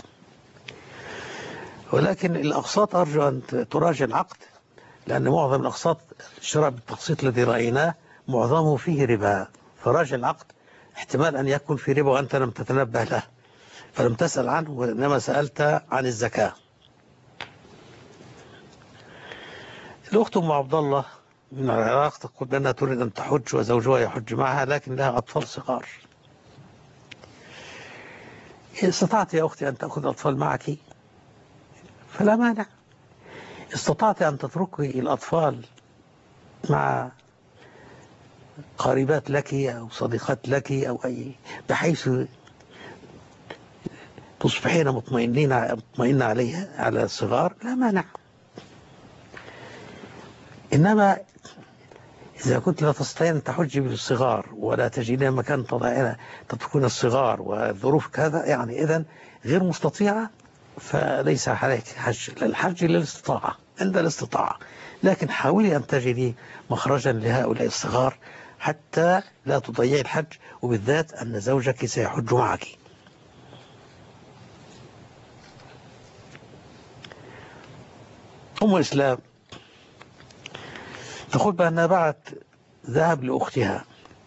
ولكن الأقساط أرجو أن تراجع العقد، لأن معظم الأقساط الشراء بالتقسيط الذي رأيناه معظمه فيه ربا، فراجع العقد احتمال أن يكون في ربا وأنت لم تتنبه له فلم تسأل عنه وإنما سألت عن الزكاة. الأخت أم عبد الله من العراق تقول بأنها تريد أن تحج وزوجها يحج معها لكن لها أطفال صغار. استطعت يا أختي أن تأخذ الأطفال معك فلا مانع، استطعت أن تتركي الأطفال مع قريبات لك أو صديقات لك أو أي، بحيث تصبحين مطمئنين مطمئنين عليها على الصغار، لا مانع. إنما إذا كنت لا تستطيعين أن تحجي بالصغار ولا تجدين مكان تضعين تتركون الصغار والظروف كذا، يعني إذن غير مستطيعة فليس عليك حج. الحج للاستطاعة عند الاستطاعة، لكن حاولي أن تجدي مخرجا لهؤلاء الصغار حتى لا تضيعي الحج، وبالذات أن زوجك سيحج معك. أم إسلام تقول بأنها بعت ذهب لأختها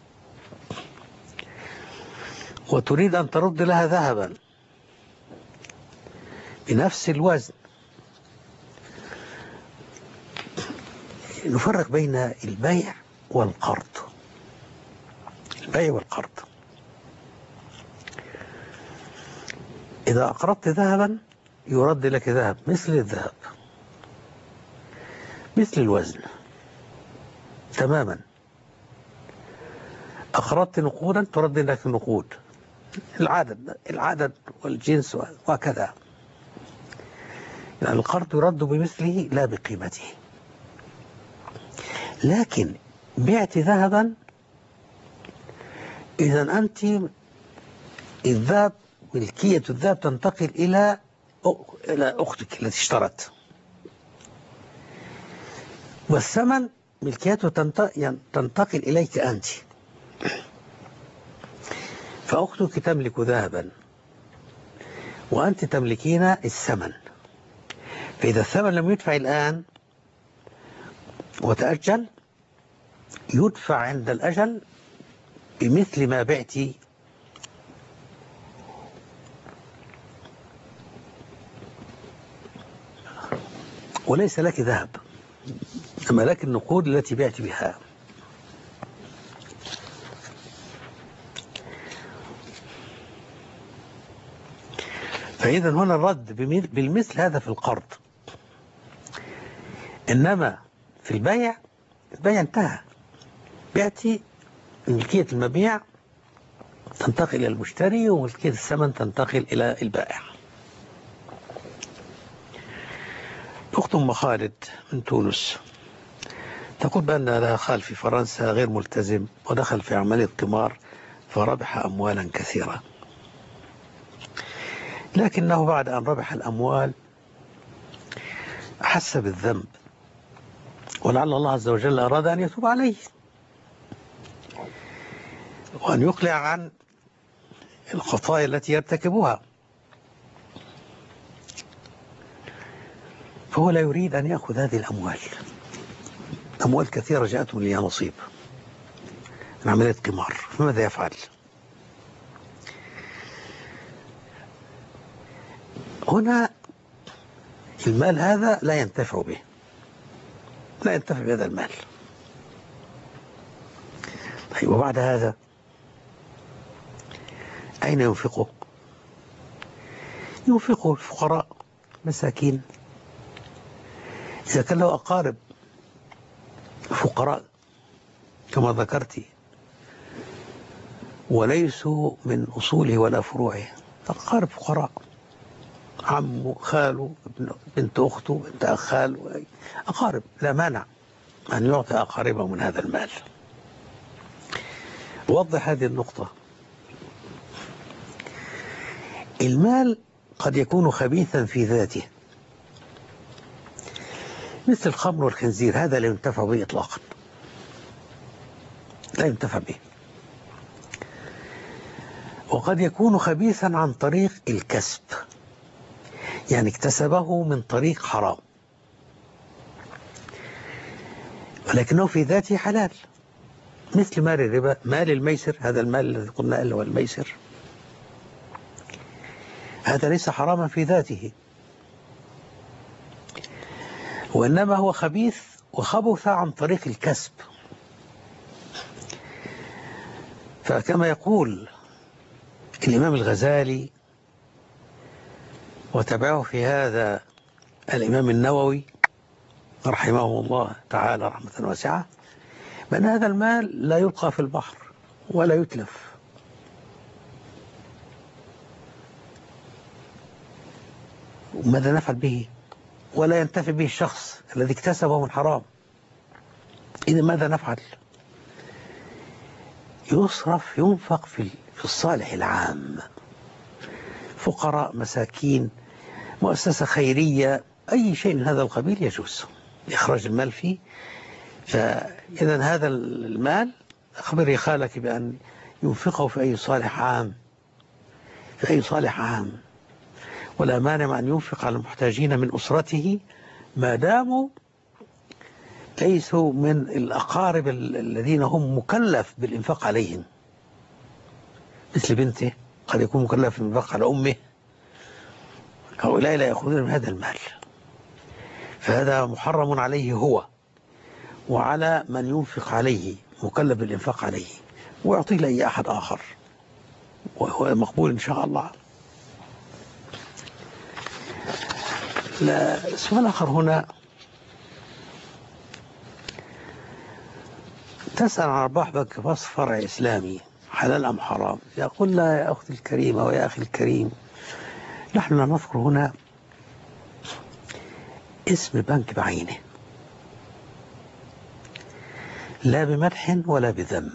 وتريد أن ترد لها ذهبا بنفس الوزن. نفرق بين البيع والقرض. البيع والقرض، إذا أقرضت ذهبا يرد لك ذهب مثل الذهب مثل الوزن تماما. أقرضت نقودا ترد لك النقود، العدد العدد والجنس وكذا. يعني القرض يرد بمثله لا بقيمته. لكن بعت ذهبا، إذا أنت الذهب ملكية الذهب تنتقل إلى إلى أختك التي اشترت، والثمن ملكيته تنتقل إليك أنت، فأختك تملك ذهبا وأنت تملكين الثمن. فإذا الثمن لم يدفع الآن وتأجل يدفع عند الأجل بمثل ما بعتي. وليس لك ذهب، أما لك النقود التي بعت بها. فإذا هنا الرد بالمثل هذا في القرض. إنما في البيع، البيع انتهى، بعتي ملكية المبيع تنتقل إلى المشتري وملكية الثمن تنتقل إلى البائع. أخت أم خالد من تونس تقول بأن لها خال في فرنسا غير ملتزم ودخل في عملية قمار فربح أموالا كثيرة، لكنه بعد أن ربح الأموال أحس بالذنب ولعل الله عز وجل أراد أن يتوب عليه وأن يقلع عن الخطايا التي يرتكبها، فهو لا يريد أن يأخذ هذه الأموال. أموال كثيرة جاءته لي نصيب من عملية قمار، فماذا يفعل؟ هنا المال هذا لا ينتفع به، لا ينتفع بهذا المال. طيب وبعد هذا أين ينفقه؟ ينفقه الفقراء مساكين، إذا كان له أقارب فقراء كما ذكرت وليسوا من أصوله ولا فروعه، أقارب فقراء، عمه، خاله، بنت أخته، بنت أخ خاله، أقارب، لا مانع أن يعطي أقاربه من هذا المال. وضح هذه النقطة. المال قد يكون خبيثا في ذاته مثل الخمر والخنزير، هذا لا ينتفع به إطلاقا، لا ينتفع به. وقد يكون خبيثا عن طريق الكسب، يعني اكتسبه من طريق حرام، ولكنه في ذاته حلال، مثل مال الربا، مال الميسر، هذا المال الذي قلنا اللي هو الميسر، هذا ليس حراما في ذاته، وإنما هو خبيث وخبث عن طريق الكسب. فكما يقول الإمام الغزالي وتبعه في هذا الإمام النووي رحمه الله تعالى رحمة واسعة، بأن هذا المال لا يلقى في البحر ولا يتلف، وماذا نفعل به؟ ولا ينتفع به الشخص الذي اكتسبه من حرام. إذا ماذا نفعل؟ يصرف، ينفق في في الصالح العام، فقراء، مساكين، مؤسسة خيرية، أي شيء من هذا القبيل يجوز إخراج المال فيه. فإذا هذا المال أخبري خالك بأن ينفقه في أي صالح عام، في أي صالح عام، ولا مانع أن ينفق على المحتاجين من أسرته ما داموا ليسوا من الأقارب الذين هم مكلف بالإنفاق عليهم، مثل بنته قد يكون مكلف بالإنفاق على أمه، هؤلاء لا يأخذون من هذا المال، فهذا محرم عليه هو وعلى من ينفق عليه، مكلف بالإنفاق عليه، ويعطيه لأي أحد آخر وهو مقبول إن شاء الله. لا سؤال آخر هنا، تسأل عن أرباح بنك فصل فرع إسلامي حلال أم حرام؟ يقول لا يا أختي الكريمة ويا أخي الكريم، نحن لا نذكر هنا اسم بنك بعينه، لا بمدح ولا بذم،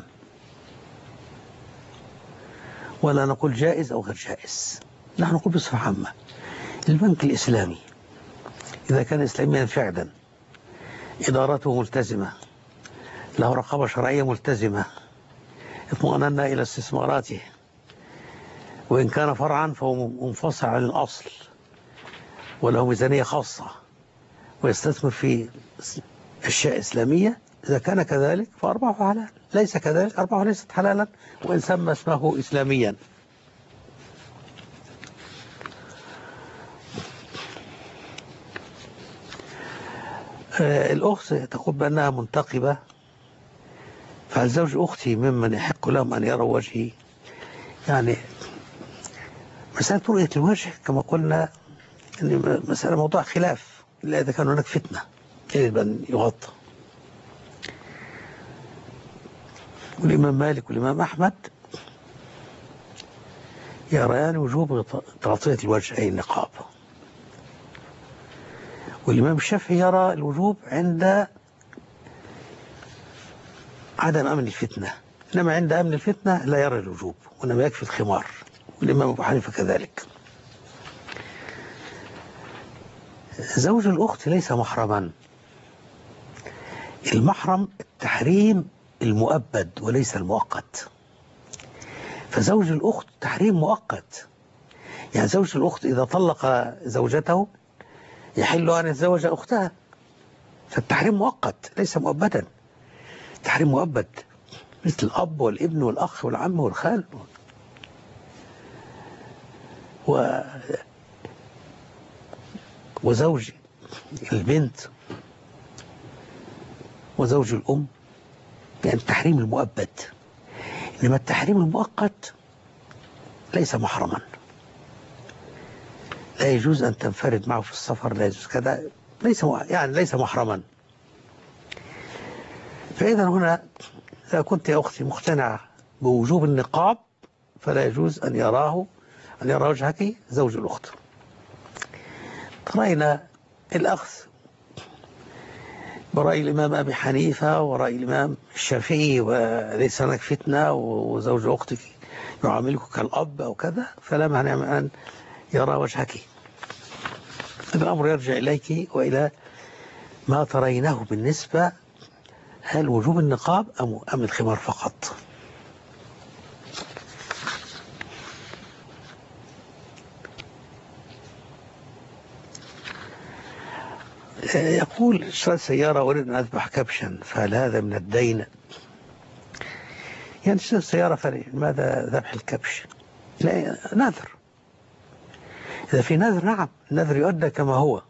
ولا نقول جائز أو غير جائز، نحن نقول بصفة عامة البنك الإسلامي إذا كان إسلاميا فعلا، إدارته ملتزمة، له رقابة شرعية ملتزمة، اطمأننا إلى استثماراته، وإن كان فرعا فهو منفصل عن الأصل وله ميزانية خاصة ويستثمر في أشياء إسلامية، إذا كان كذلك فأرباحه حلال، ليس كذلك أرباحه ليست حلالا وإن سمى اسمه إسلاميا. الأخت تقول بأنها منتقبة، فهل زوج أختي ممن يحق لهم أن يروا وجهي؟ يعني مسألة رؤية الوجه كما قلنا أن مسألة موضوع خلاف، إلا إذا كان هناك فتنة يجب أن يغطى. والإمام مالك والإمام أحمد يريان وجوب تغطية الوجه أي النقاب، والإمام الشافعي يرى الوجوب عند عدم أمن الفتنة، إنما عند أمن الفتنة لا يرى الوجوب، وإنما يكفي الخمار، والإمام أبو حنيفة كذلك. زوج الأخت ليس محرما، المحرم التحريم المؤبد وليس المؤقت، فزوج الأخت تحريم مؤقت، يعني زوج الأخت إذا طلق زوجته يحل أن يتزوج أختها، فالتحريم مؤقت ليس مؤبدا، تحريم مؤبد مثل الأب والابن والأخ والعم والخال. وزوج البنت وزوج الأم، يعني التحريم المؤبد. إنما التحريم المؤقت ليس محرما، لا يجوز أن تنفرد معه في السفر، لا يجوز كذا، ليس يعني ليس محرما. فإذا هنا إذا كنت يا أختي مقتنعة بوجوب النقاب فلا يجوز أن يراه أن يرى وجهك زوج الأخت. رأينا الأخذ برأي الإمام أبي حنيفة ورأي الإمام الشافعي، وليس هناك فتنة وزوج أختك يعاملك كالأب أو كذا، فلا مانع من أن يرى وجهك. الأمر يرجع إليك وإلى ما ترينه بالنسبة، هل وجوب النقاب أم أم الخمار فقط. يقول اشتريت سيارة وأريد أن أذبح كبشا، فهل هذا من الدين؟ يعني اشتريت سيارة فلماذا ذبح الكبش؟ لا، نذر. إذا في نذر نعم، النذر يؤدى كما هو،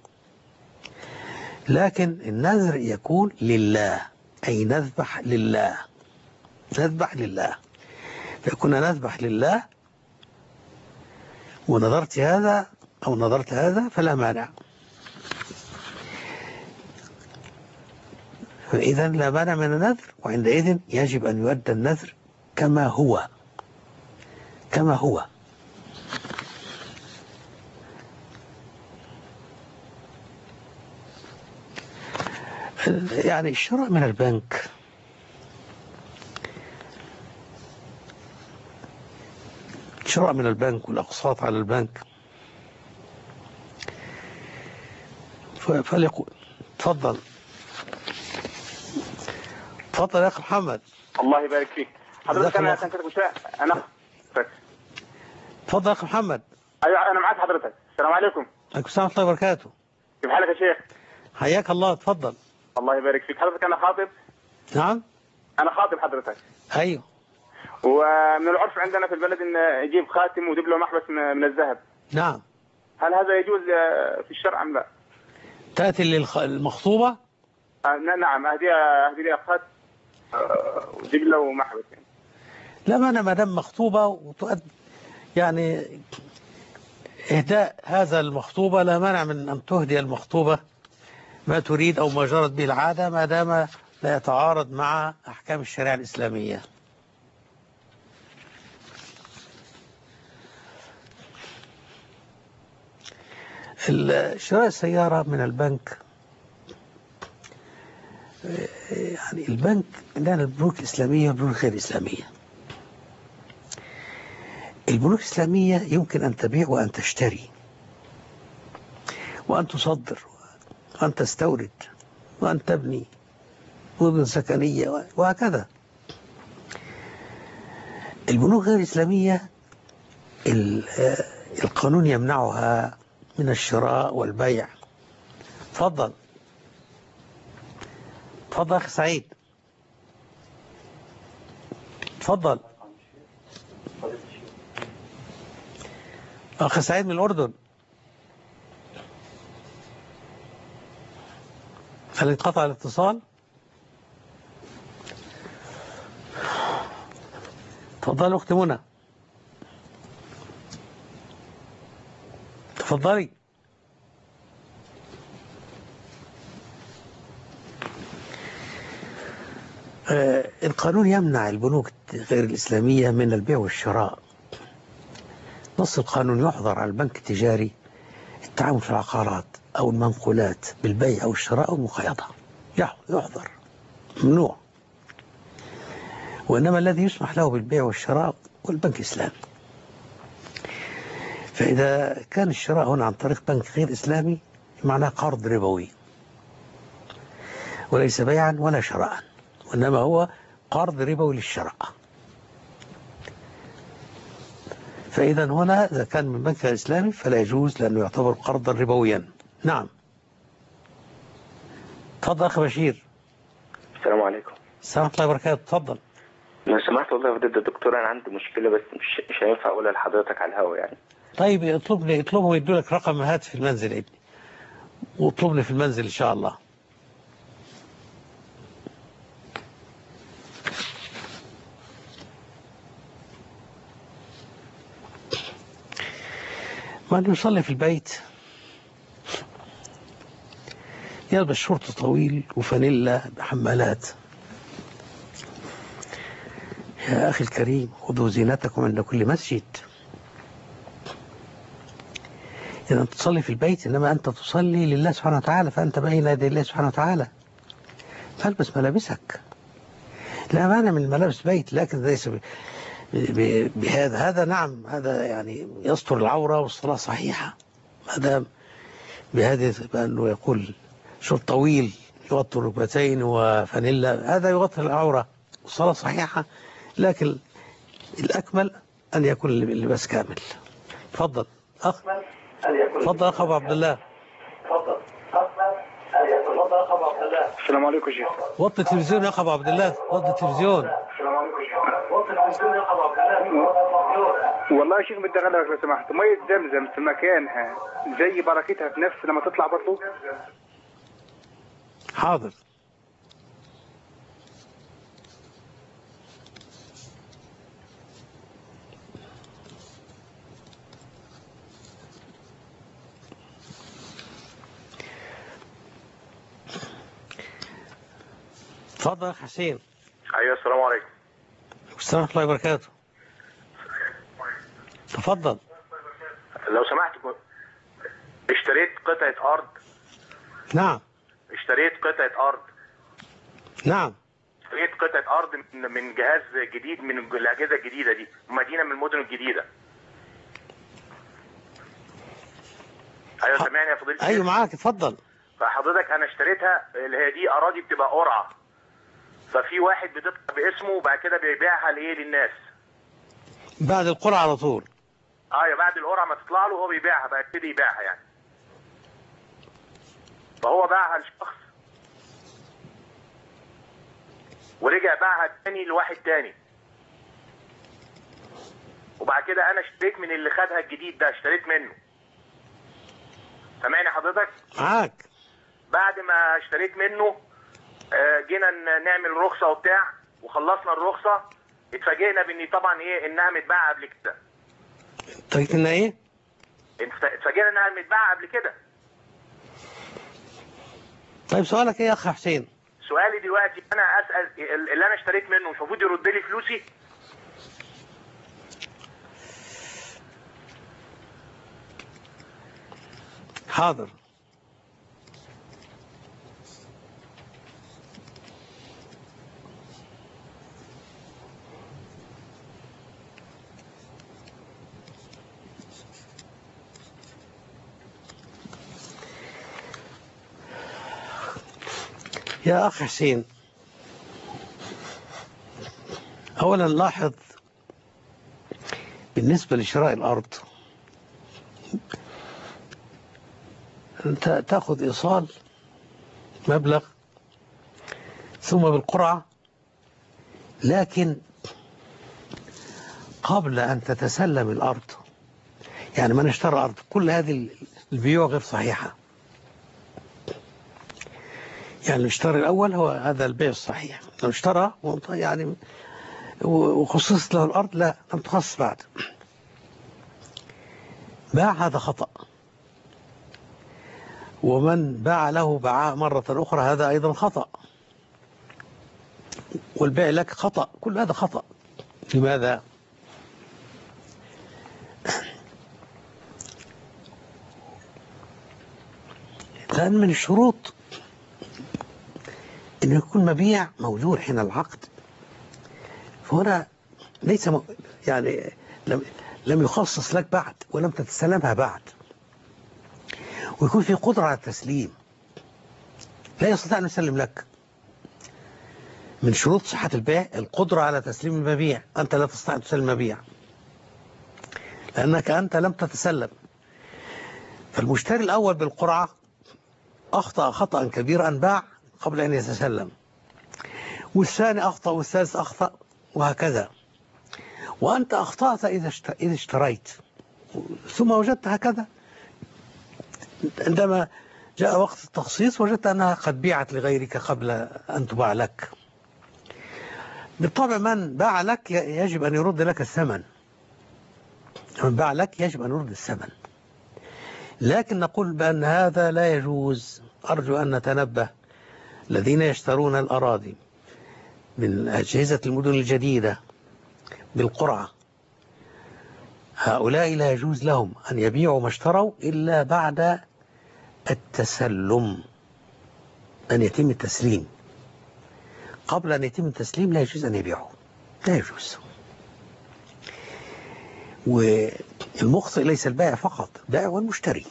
لكن النذر يكون لله، أي نذبح لله، نذبح لله. فكنا نذبح لله ونظرت هذا أو نظرت هذا فلا مانع. فإذا لا مانع من النذر، وعندئذ يجب أن يؤدى النذر كما هو كما هو. يعني الشراء من البنك الشراء من البنك والأقساط على البنك، فليقول تفضل تفضل يا أخي محمد. الله يبارك فيك حضرتك. أنا عشان كده كنت أنا تفضل يا أخي محمد. أيوة أنا معاك حضرتك. السلام عليكم. عليكم السلام ورحمة الله وبركاته. كيف حالك يا شيخ؟ حياك الله. تفضل. الله يبارك فيك حضرتك. أنا خاطب. نعم أنا خاطب حضرتك. أيوه. ومن العرف عندنا في البلد إن يجيب خاتم ودبلة ومحبس من الذهب. نعم. هل هذا يجوز في الشرع أم لا؟ تأتي للمخطوبة؟ آه نعم أهدي أهدي لي خاتم ودبلة ومحبس يعني. لا مانع ما دام مخطوبة وتؤد يعني إهداء هذا المخطوبة، لا مانع من أن تهدي المخطوبة ما تريد أو ما جرت به العادة، ما دام لا يتعارض مع أحكام الشريعة الإسلامية. شراء السيارة من البنك، يعني البنك لأن البنوك الإسلامية والبنوك غير الإسلامية. البنوك الإسلامية يمكن أن تبيع وأن تشتري وأن تصدر وأن تستورد وأن تبني مدن سكنية وهكذا. البنوك غير الإسلامية القانون يمنعها من الشراء والبيع. تفضل تفضل أخي سعيد. تفضل أخي سعيد من الأردن. هل انقطع الاتصال؟ تفضل أختي منى. تفضلي. آه القانون يمنع البنوك غير الإسلامية من البيع والشراء. نص القانون يحظر على البنك التجاري التعامل في العقارات أو المنقولات بالبيع أو الشراء أو المقايضة، يحظر، ممنوع. وإنما الذي يسمح له بالبيع والشراء هو البنك الإسلامي. فإذا كان الشراء هنا عن طريق بنك غير إسلامي معناه قرض ربوي وليس بيعا ولا شراء، وإنما هو قرض ربوي للشراء. فإذا هنا إذا كان من بنك غير إسلامي فلا يجوز لأنه يعتبر قرضا ربويا. نعم. تفضل أخي بشير. السلام عليكم. السلام ورحمة الله وبركاته. تفضل. لو سمحت والله ضد الدكتور، أنا عندي مشكلة بس مش مش هينفع أقولها لحضرتك على الهوا يعني. طيب اطلب لي اطلبهم يدوا لك رقم هاتف المنزل ابني واطلبني في المنزل إن شاء الله. من يصلي في البيت يلبس شورت طويل وفانيلا بحمالات. يا أخي الكريم خذوا زينتكم عند كل مسجد. إذا أنت تصلي في البيت إنما أنت تصلي لله سبحانه وتعالى، فأنت بين يدي الله سبحانه وتعالى، فالبس ملابسك. لا مانع من ملابس بيت، لكن ليس بهذا. هذا نعم هذا يعني يستر العورة والصلاة صحيحة. هذا بهذه بأنه يقول شورت طويل يغطي الركبتين وفانيلا، هذا يغطي العورة والصلاة صحيحة، لكن الأكمل أن يكون اللباس كامل. تفضل أخ. تفضل أخ أبو عبد الله. تفضل أخ أبو عبد الله. السلام عليكم شيخ. وطي التلفزيون يا أخ أبو عبد الله، وطي التلفزيون. السلام عليكم شيخ. وطي التلفزيون يا أخ أبو عبد الله. والله يا شيخ بدي أغلبك لو سمحت، مية زمزم في مكانها زي بركتها في نفس لما تطلع برضه. حاضر. تفضل يا حسين. ايوه السلام عليكم. السلام ورحمة الله وبركاته. تفضل. لو سمحت اشتريت قطعة أرض. نعم. اشتريت قطعة أرض. نعم. اشتريت قطعة أرض من جهاز جديد من الأجهزة الجديدة دي، مدينة من المدن الجديدة. ايوه سامعني يا فضيلة الشيخ؟ ايوه معاك اتفضل. فحضرتك انا اشتريتها، اللي هي دي اراضي بتبقى قرعه، ففي واحد بتطلع باسمه وبعد كده بيبيعها لايه للناس بعد القرعه على طول. ايوه بعد القرعه ما تطلع له هو بيبيعها بقى، يبتدي يبيعها يعني. فهو باعها لشخص ورجع باعها تاني لواحد تاني، وبعد كده انا اشتريت من اللي خدها الجديد ده، اشتريت منه. سامعني حضرتك؟ معاك. بعد ما اشتريت منه جينا نعمل رخصه وبتاع، وخلصنا الرخصه اتفاجئنا بان طبعا ايه انها متباعه قبل كده. اتفاجئت انها ايه؟ اتفاجئنا انها متباعه قبل كده. طيب سؤالك ايه يا اخ حسين؟ سؤالي دلوقتي انا اسال اللي انا اشتريت منه مش المفروض يرد لي فلوسي؟ حاضر. يا أخ حسين، أولا لاحظ بالنسبة لشراء الأرض أنت تأخذ إيصال مبلغ ثم بالقرعة، لكن قبل أن تتسلم الأرض، يعني من اشترى الأرض، كل هذه البيوع غير صحيحة. يعني الاشترى الأول هو هذا البيع الصحيح، لو اشترى يعني وخصصت له الأرض لا لم تخصص بعد، باع، هذا خطأ. ومن باع له باع مرة أخرى هذا أيضا خطأ، والبيع لك خطأ، كل هذا خطأ. لماذا؟ لأن من الشروط أن يكون مبيع موجود حين العقد، فهنا ليس م... يعني لم... لم يخصص لك بعد ولم تتسلمها بعد، ويكون في قدرة على التسليم، لا يستطيع أن يسلم لك. من شروط صحة البيع القدرة على تسليم المبيع، أنت لا تستطيع أن تسلم المبيع لأنك أنت لم تتسلم. فالمشتري الأول بالقرعة أخطأ خطأ كبيرا، باع قبل أن يتسلم، والثاني أخطأ والثالث أخطأ، وهكذا. وأنت أخطأت إذا اشتريت ثم وجدت هكذا عندما جاء وقت التخصيص وجدت أنها قد بيعت لغيرك قبل أن تباع لك. بالطبع من باع لك يجب أن يرد لك الثمن، من باع لك يجب أن يرد الثمن، لكن نقول بأن هذا لا يجوز. أرجو أن نتنبه الذين يشترون الأراضي من أجهزة المدن الجديدة بالقرعة، هؤلاء لا يجوز لهم أن يبيعوا ما اشتروا إلا بعد التسلم، أن يتم التسليم. قبل أن يتم التسليم لا يجوز أن يبيعوا، لا يجوز. والمخطئ ليس البائع فقط، البائع والمشتري،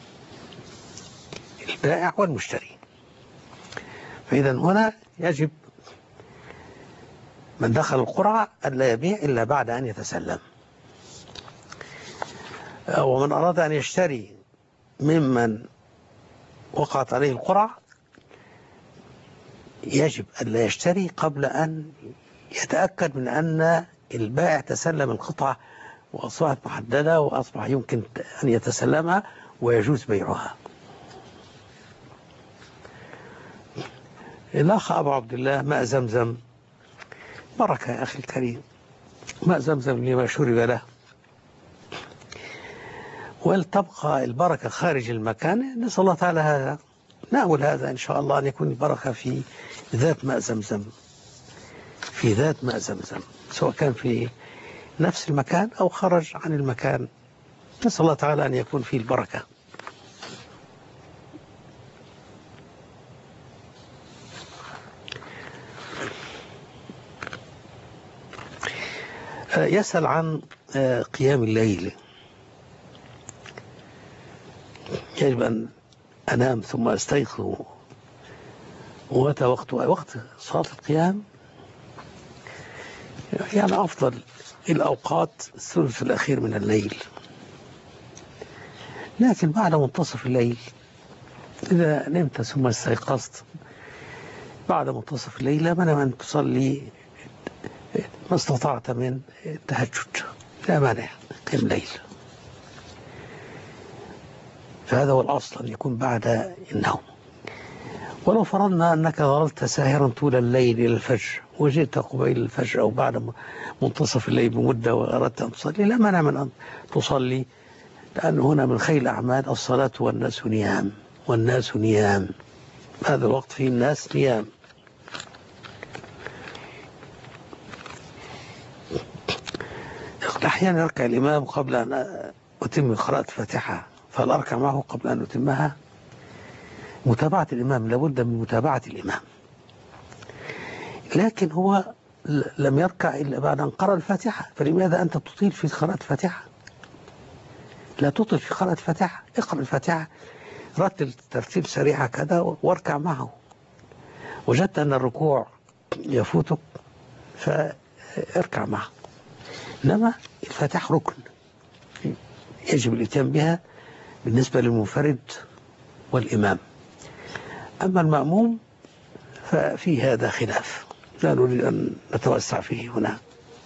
البائع والمشتري. فإذا هنا يجب من دخل القرعة أن لا يبيع إلا بعد أن يتسلم. ومن أراد أن يشتري ممن وقعت عليه القرعة يجب أن لا يشتري قبل أن يتأكد من أن البائع تسلم القطعة وأصبحت محددة وأصبح يمكن أن يتسلمها ويجوز بيعها. الأخ أبو عبد الله، ماء زمزم بركة يا أخي الكريم، ماء زمزم لما شرب له، ولتبقى البركة خارج المكان. نسأل الله تعالى هذا، نأول هذا إن شاء الله أن يكون البركة في ذات ماء زمزم، في ذات ماء زمزم، سواء كان في نفس المكان أو خرج عن المكان. نسأل الله تعالى أن يكون فيه البركة. يسأل عن قيام الليل. يجب أن أنام ثم أستيقظ ومتى وقت وقت صلاة القيام؟ يعني أفضل الأوقات الثلث الأخير من الليل، لكن بعد منتصف الليل إذا نمت ثم استيقظت بعد منتصف الليل لا مانع أن تصلي ما استطعت من التهجد، لا مانع قيام الليل. فهذا هو الأصل أن يكون بعد النوم. ولو فرضنا أنك ظللت ساهرا طول الليل إلى الفجر وجئت قبيل الفجر أو بعد منتصف الليل بمدة وأردت أن تصلي، لا مانع من أن تصلي، لأن هنا من خير الأعمال الصلاة والناس نيام، والناس نيام، هذا الوقت فيه الناس نيام. أحيانا يركع الإمام قبل أن أتم قراءة الفاتحة، فهل أركع معه قبل أن أتمها؟ متابعة الإمام، لابد من متابعة الإمام، لكن هو لم يركع إلا بعد أن قرأ الفاتحة، فلماذا أنت تطيل في قراءة الفاتحة؟ لا تطيل في قراءة الفاتحة، اقرأ الفاتحة رتل ترتيب سريع كذا واركع معه. وجدت أن الركوع يفوتك فاركع معه، إنما الفاتحة ركن يجب الاتيان بها بالنسبة للمنفرد والإمام. أما المأموم ففي هذا خلاف، لا نريد أن نتوسع فيه هنا.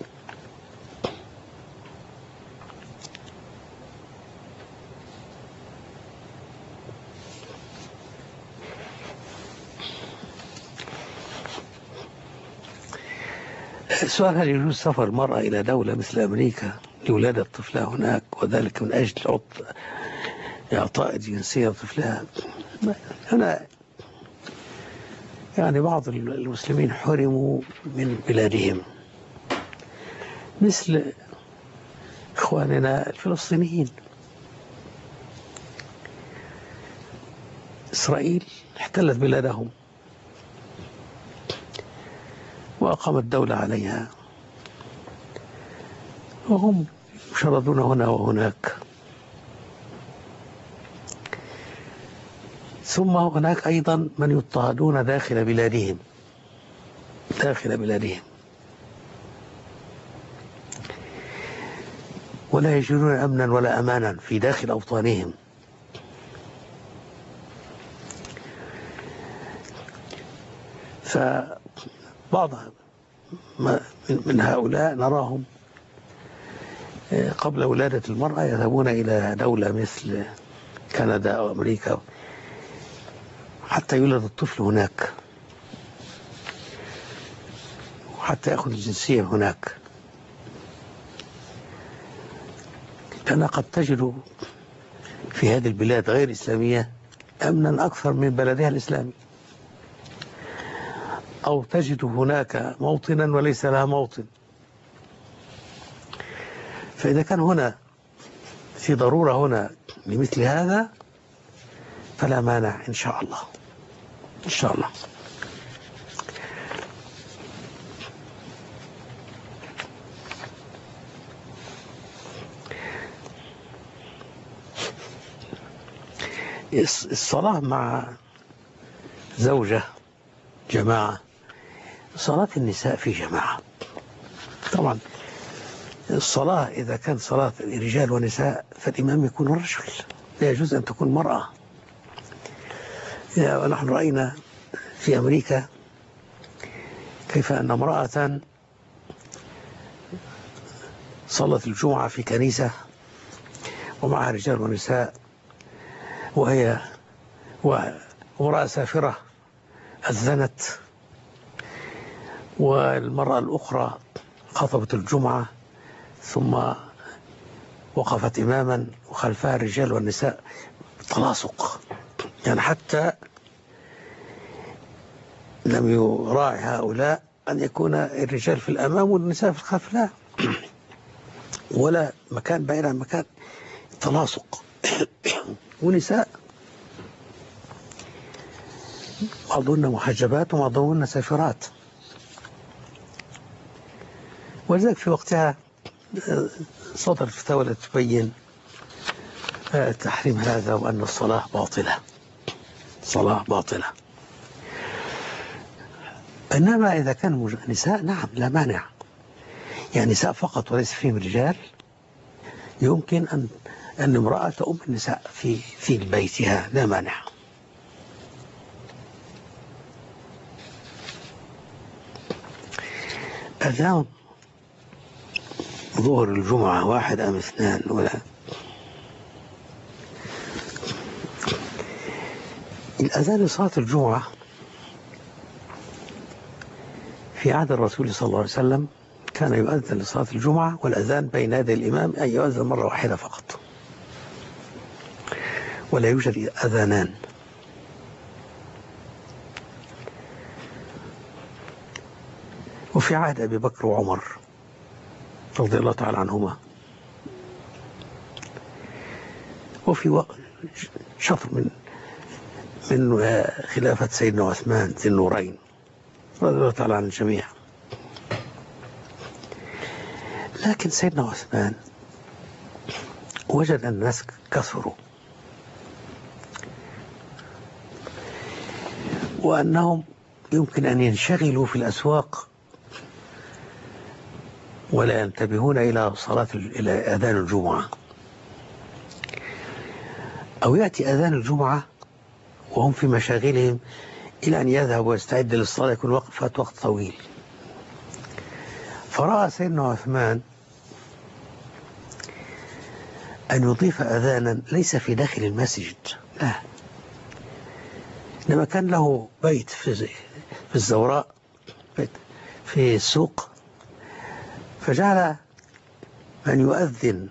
السؤال: هل يجوز سفر المرأة إلى دولة مثل أمريكا لولادة طفلها هناك وذلك من أجل إعطاء جنسية طفلها؟ هنا يعني بعض المسلمين حرموا من بلادهم مثل إخواننا الفلسطينيين. إسرائيل احتلت بلادهم وأقامت دولة عليها، وهم يشردون هنا وهناك. ثم هناك أيضا من يضطهدون داخل بلادهم، داخل بلادهم ولا يجدون أمنا ولا أمانا في داخل أوطانهم. فبعض من هؤلاء نراهم قبل ولادة المرأة يذهبون إلى دولة مثل كندا أو أمريكا حتى يولد الطفل هناك، وحتى يأخذ الجنسية هناك. لأن قد تجد في هذه البلاد غير الإسلامية أمنا أكثر من بلدها الإسلامي، أو تجد هناك موطنا وليس لها موطن. فإذا كان هنا في ضرورة هنا لمثل هذا فلا مانع إن شاء الله، إن شاء الله. الصلاة مع زوجة جماعة، صلاة النساء في جماعة. طبعا الصلاة إذا كان صلاة رجال ونساء فالإمام يكون رجل، لا يجوز أن تكون مرأة. ونحن رأينا في أمريكا كيف أن امرأة صلت الجمعة في كنيسة ومعها رجال ونساء، وهي وامرأة سافرة أذنت، والمرأة الأخرى خطبت الجمعة ثم وقفت إماما وخلفها الرجال والنساء تلاصق، يعني حتى لم يراعي هؤلاء أن يكون الرجال في الأمام والنساء في الخلف، لا، ولا مكان بعيد عن مكان، تلاصق. ونساء بعضهن محجبات وبعضهن سافرات، ولذلك في وقتها صدرت فتاوى التي تبين تحريم هذا وأن الصلاة باطلة، صلاة باطلة. إنما إذا كان نساء نعم لا مانع، يعني نساء فقط وليس فيهم رجال، يمكن أن أن امرأة تؤم النساء في في بيتها لا مانع. أذان ظهر الجمعة واحد أم اثنان ولا؟ الأذان لصلاة الجمعة في عهد الرسول صلى الله عليه وسلم كان يؤذن لصلاة الجمعة، والأذان بين يدي الإمام أن يؤذن مرة واحدة فقط، ولا يوجد أذانان. وفي عهد أبي بكر وعمر رضي الله تعالى عنهما، وفي شطر من من خلافة سيدنا عثمان ذي النورين رضي الله تعالى عن الجميع. لكن سيدنا عثمان وجد أن الناس كثروا وأنهم يمكن أن ينشغلوا في الأسواق ولا ينتبهون إلى صلاة إلى أذان الجمعة، أو يأتي أذان الجمعة وهم في مشاغلهم إلى أن يذهب ويستعد للصلاة يكون وقفات وقت طويل. فرأى سيدنا عثمان أن يضيف أذانا ليس في داخل المسجد، لا، إنما كان له بيت في في الزوراء في السوق، فجعل من يؤذن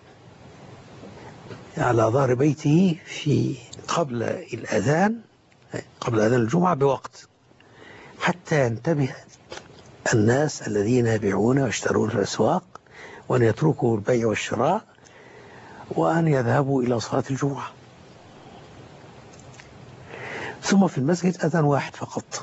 على ظهر بيته في قبل الأذان قبل أذان الجمعة بوقت، حتى ينتبه الناس الذين يبيعون ويشترون في الأسواق وأن يتركوا البيع والشراء وأن يذهبوا إلى صلاة الجمعة. ثم في المسجد أذان واحد فقط،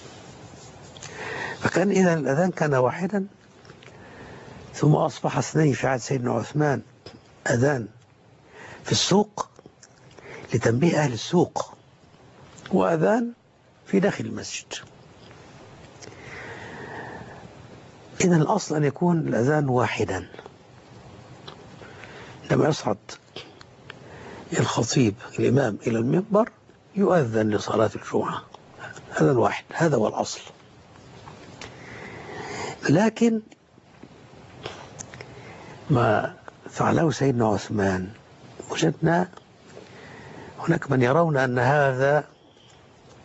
فكان إذا الأذان كان واحدا، ثم أصبح اثنين في عهد سيدنا عثمان، أذان في السوق لتنبيه أهل السوق، وأذان في داخل المسجد. إذا الأصل أن يكون الأذان واحدا، لما يصعد الخطيب الإمام إلى المنبر يؤذن لصلاة الجمعة، أذان واحد، هذا هو الأصل. لكن ما فعله سيدنا عثمان وجدنا هناك من يرون أن هذا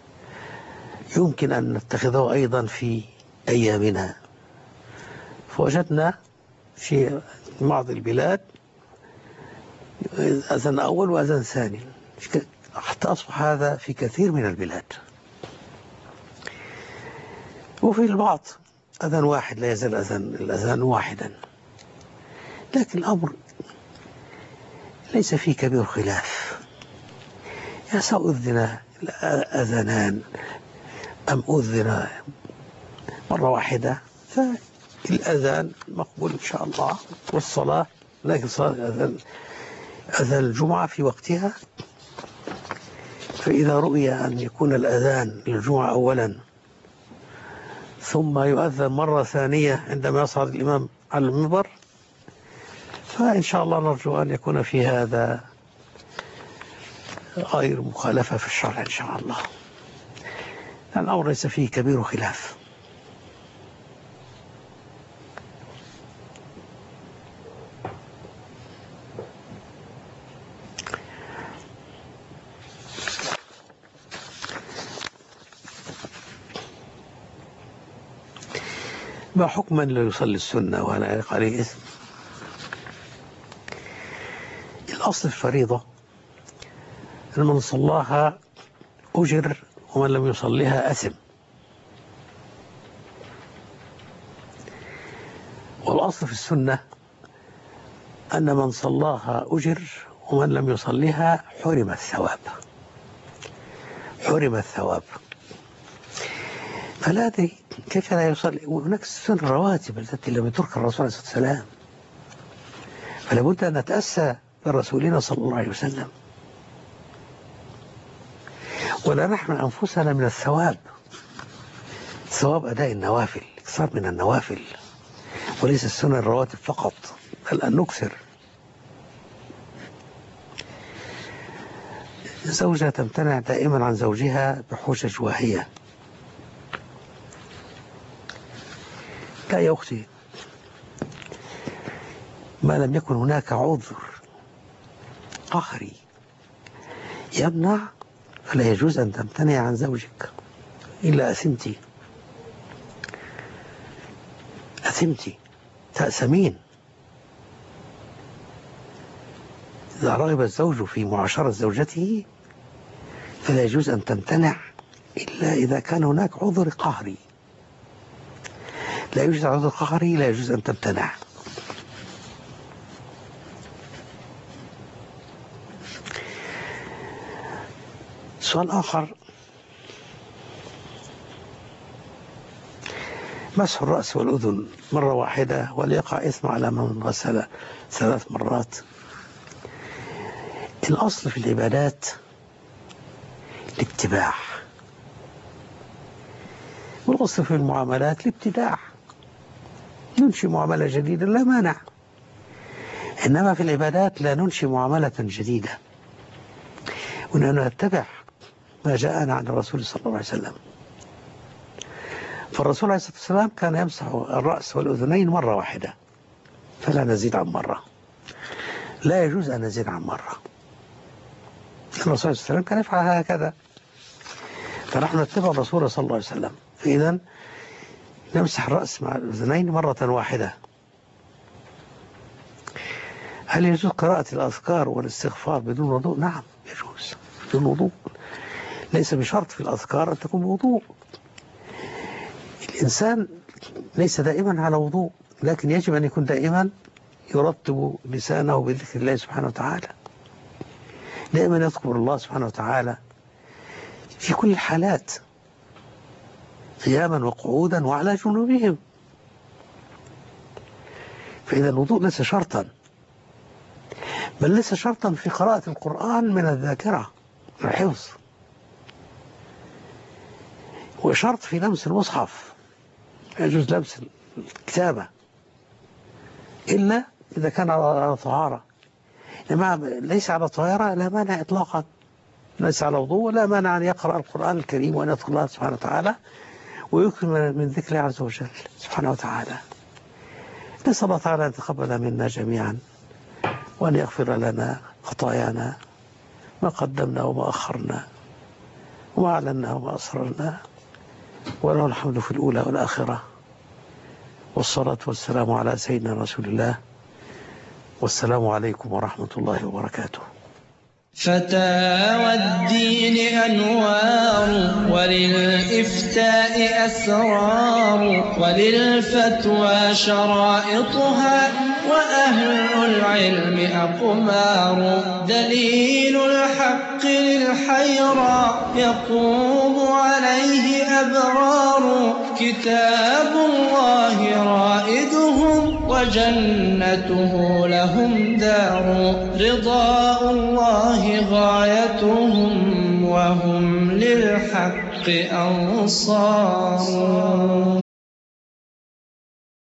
يمكن أن نتخذه أيضا في أيامنا. فوجدنا في بعض البلاد أذان أول وأذان ثاني، حتى أصبح هذا في كثير من البلاد. وفي البعض أذان واحد، لا يزال أذان الأذان واحدا، لكن الأمر ليس فيه كبير خلاف. يا سأذن أذانان أم أذن مرة واحدة، فالأذان مقبول إن شاء الله، والصلاة لكن صلاة أذان أذان الجمعة في وقتها. فإذا رؤي أن يكون الأذان للجمعة أولا ثم يؤذن مرة ثانية عندما يصعد الإمام على المنبر، فإن شاء الله نرجو أن يكون في هذا غير مخالفة في الشرع إن شاء الله، لأن الأمر ليس فيه كبير خلاف. ما حكم من لا يصلي السنة ولا يقع عليه إثم؟ الأصل في الفريضة أن من صلاها أجر ومن لم يصليها أثم، والأصل في السنة أن من صلاها أجر ومن لم يصليها حرم الثواب، حرم الثواب. فلا أدري كيف لا يصلي، وهناك السنة الرواتب التي لم يتركها الرسول عليه الصلاة والسلام، فلا بد أن نتأسى برسولنا صلى الله عليه وسلم، ولا نحمل أنفسنا من الثواب، ثواب أداء النوافل، اكثر من النوافل، وليس السنة الرواتب فقط، بل أن نكثر. زوجة تمتنع دائما عن زوجها بحجج واهية. لا يا أختي، ما لم يكن هناك عذر قهري يمنع فلا يجوز أن تمتنع عن زوجك، إلا أثمتي أثمتي تأسمين. إذا رغب الزوج في معاشرة زوجته فلا يجوز أن تمتنع إلا إذا كان هناك عذر قهري. لا يوجد عذر قهري لا يجوز أن تمتنع. سؤال آخر: مسح الرأس والأذن مرة واحدة وليقع إثم على من غسل ثلاث مرات. الأصل في العبادات الاتباع، والأصل في المعاملات الابتداع. ننشي معاملة جديدة لا مانع، إنما في العبادات لا ننشي معاملة جديدة، ونحن نتبع ما جاءنا عن الرسول صلى الله عليه وسلم. فالرسول عليه الصلاة والسلام كان يمسح الرأس والأذنين مرة واحدة، فلا نزيد عن مرة، لا يجوز أن نزيد عن مرة. الرسول عليه الصلاة والسلام كان يفعل هكذا، فنحن نتبع الرسول صلى الله عليه وسلم. فإذا نمسح الرأس مع الأذنين مرة واحدة. هل يجوز قراءة الأذكار والاستغفار بدون وضوء؟ نعم يجوز بدون وضوء، ليس بشرط في الأذكار أن تكون بوضوء. الإنسان ليس دائما على وضوء، لكن يجب أن يكون دائما يرتب لسانه بذكر الله سبحانه وتعالى، دائما يذكر الله سبحانه وتعالى في كل الحالات، قياما وقعودا وعلى جنوبهم. فإذا الوضوء ليس شرطا، بل ليس شرطا في قراءة القرآن من الذاكرة الحفظ، وشرط في لمس المصحف، يجوز لمس الكتابة إلا إذا كان على طهارة. إنما ليس على طهارة لا مانع إطلاقا، ليس على وضوء ولا مانع أن يقرأ القرآن الكريم وأن يذكر الله سبحانه وتعالى ويكثر من ذكره عز وجل سبحانه وتعالى. نسأل الله تعالى أن يتقبل منا جميعا، وأن يغفر لنا خطايانا ما قدمنا وما أخرنا وما أعلنا وما أسررنا، وله الحمد في الأولى والآخرة، والصلاة والسلام على سيدنا رسول الله، والسلام عليكم ورحمة الله وبركاته. فتاوى الدين أنوار، وللإفتاء أسرار، وللفتوى شرائطها، وأهل العلم أقمار. دليل الحق للحيرى يقوم عليه أبرار، كتاب الله رائدهم وجنته لهم دار. رضاء الله غايتهم وهم للحق أنصار.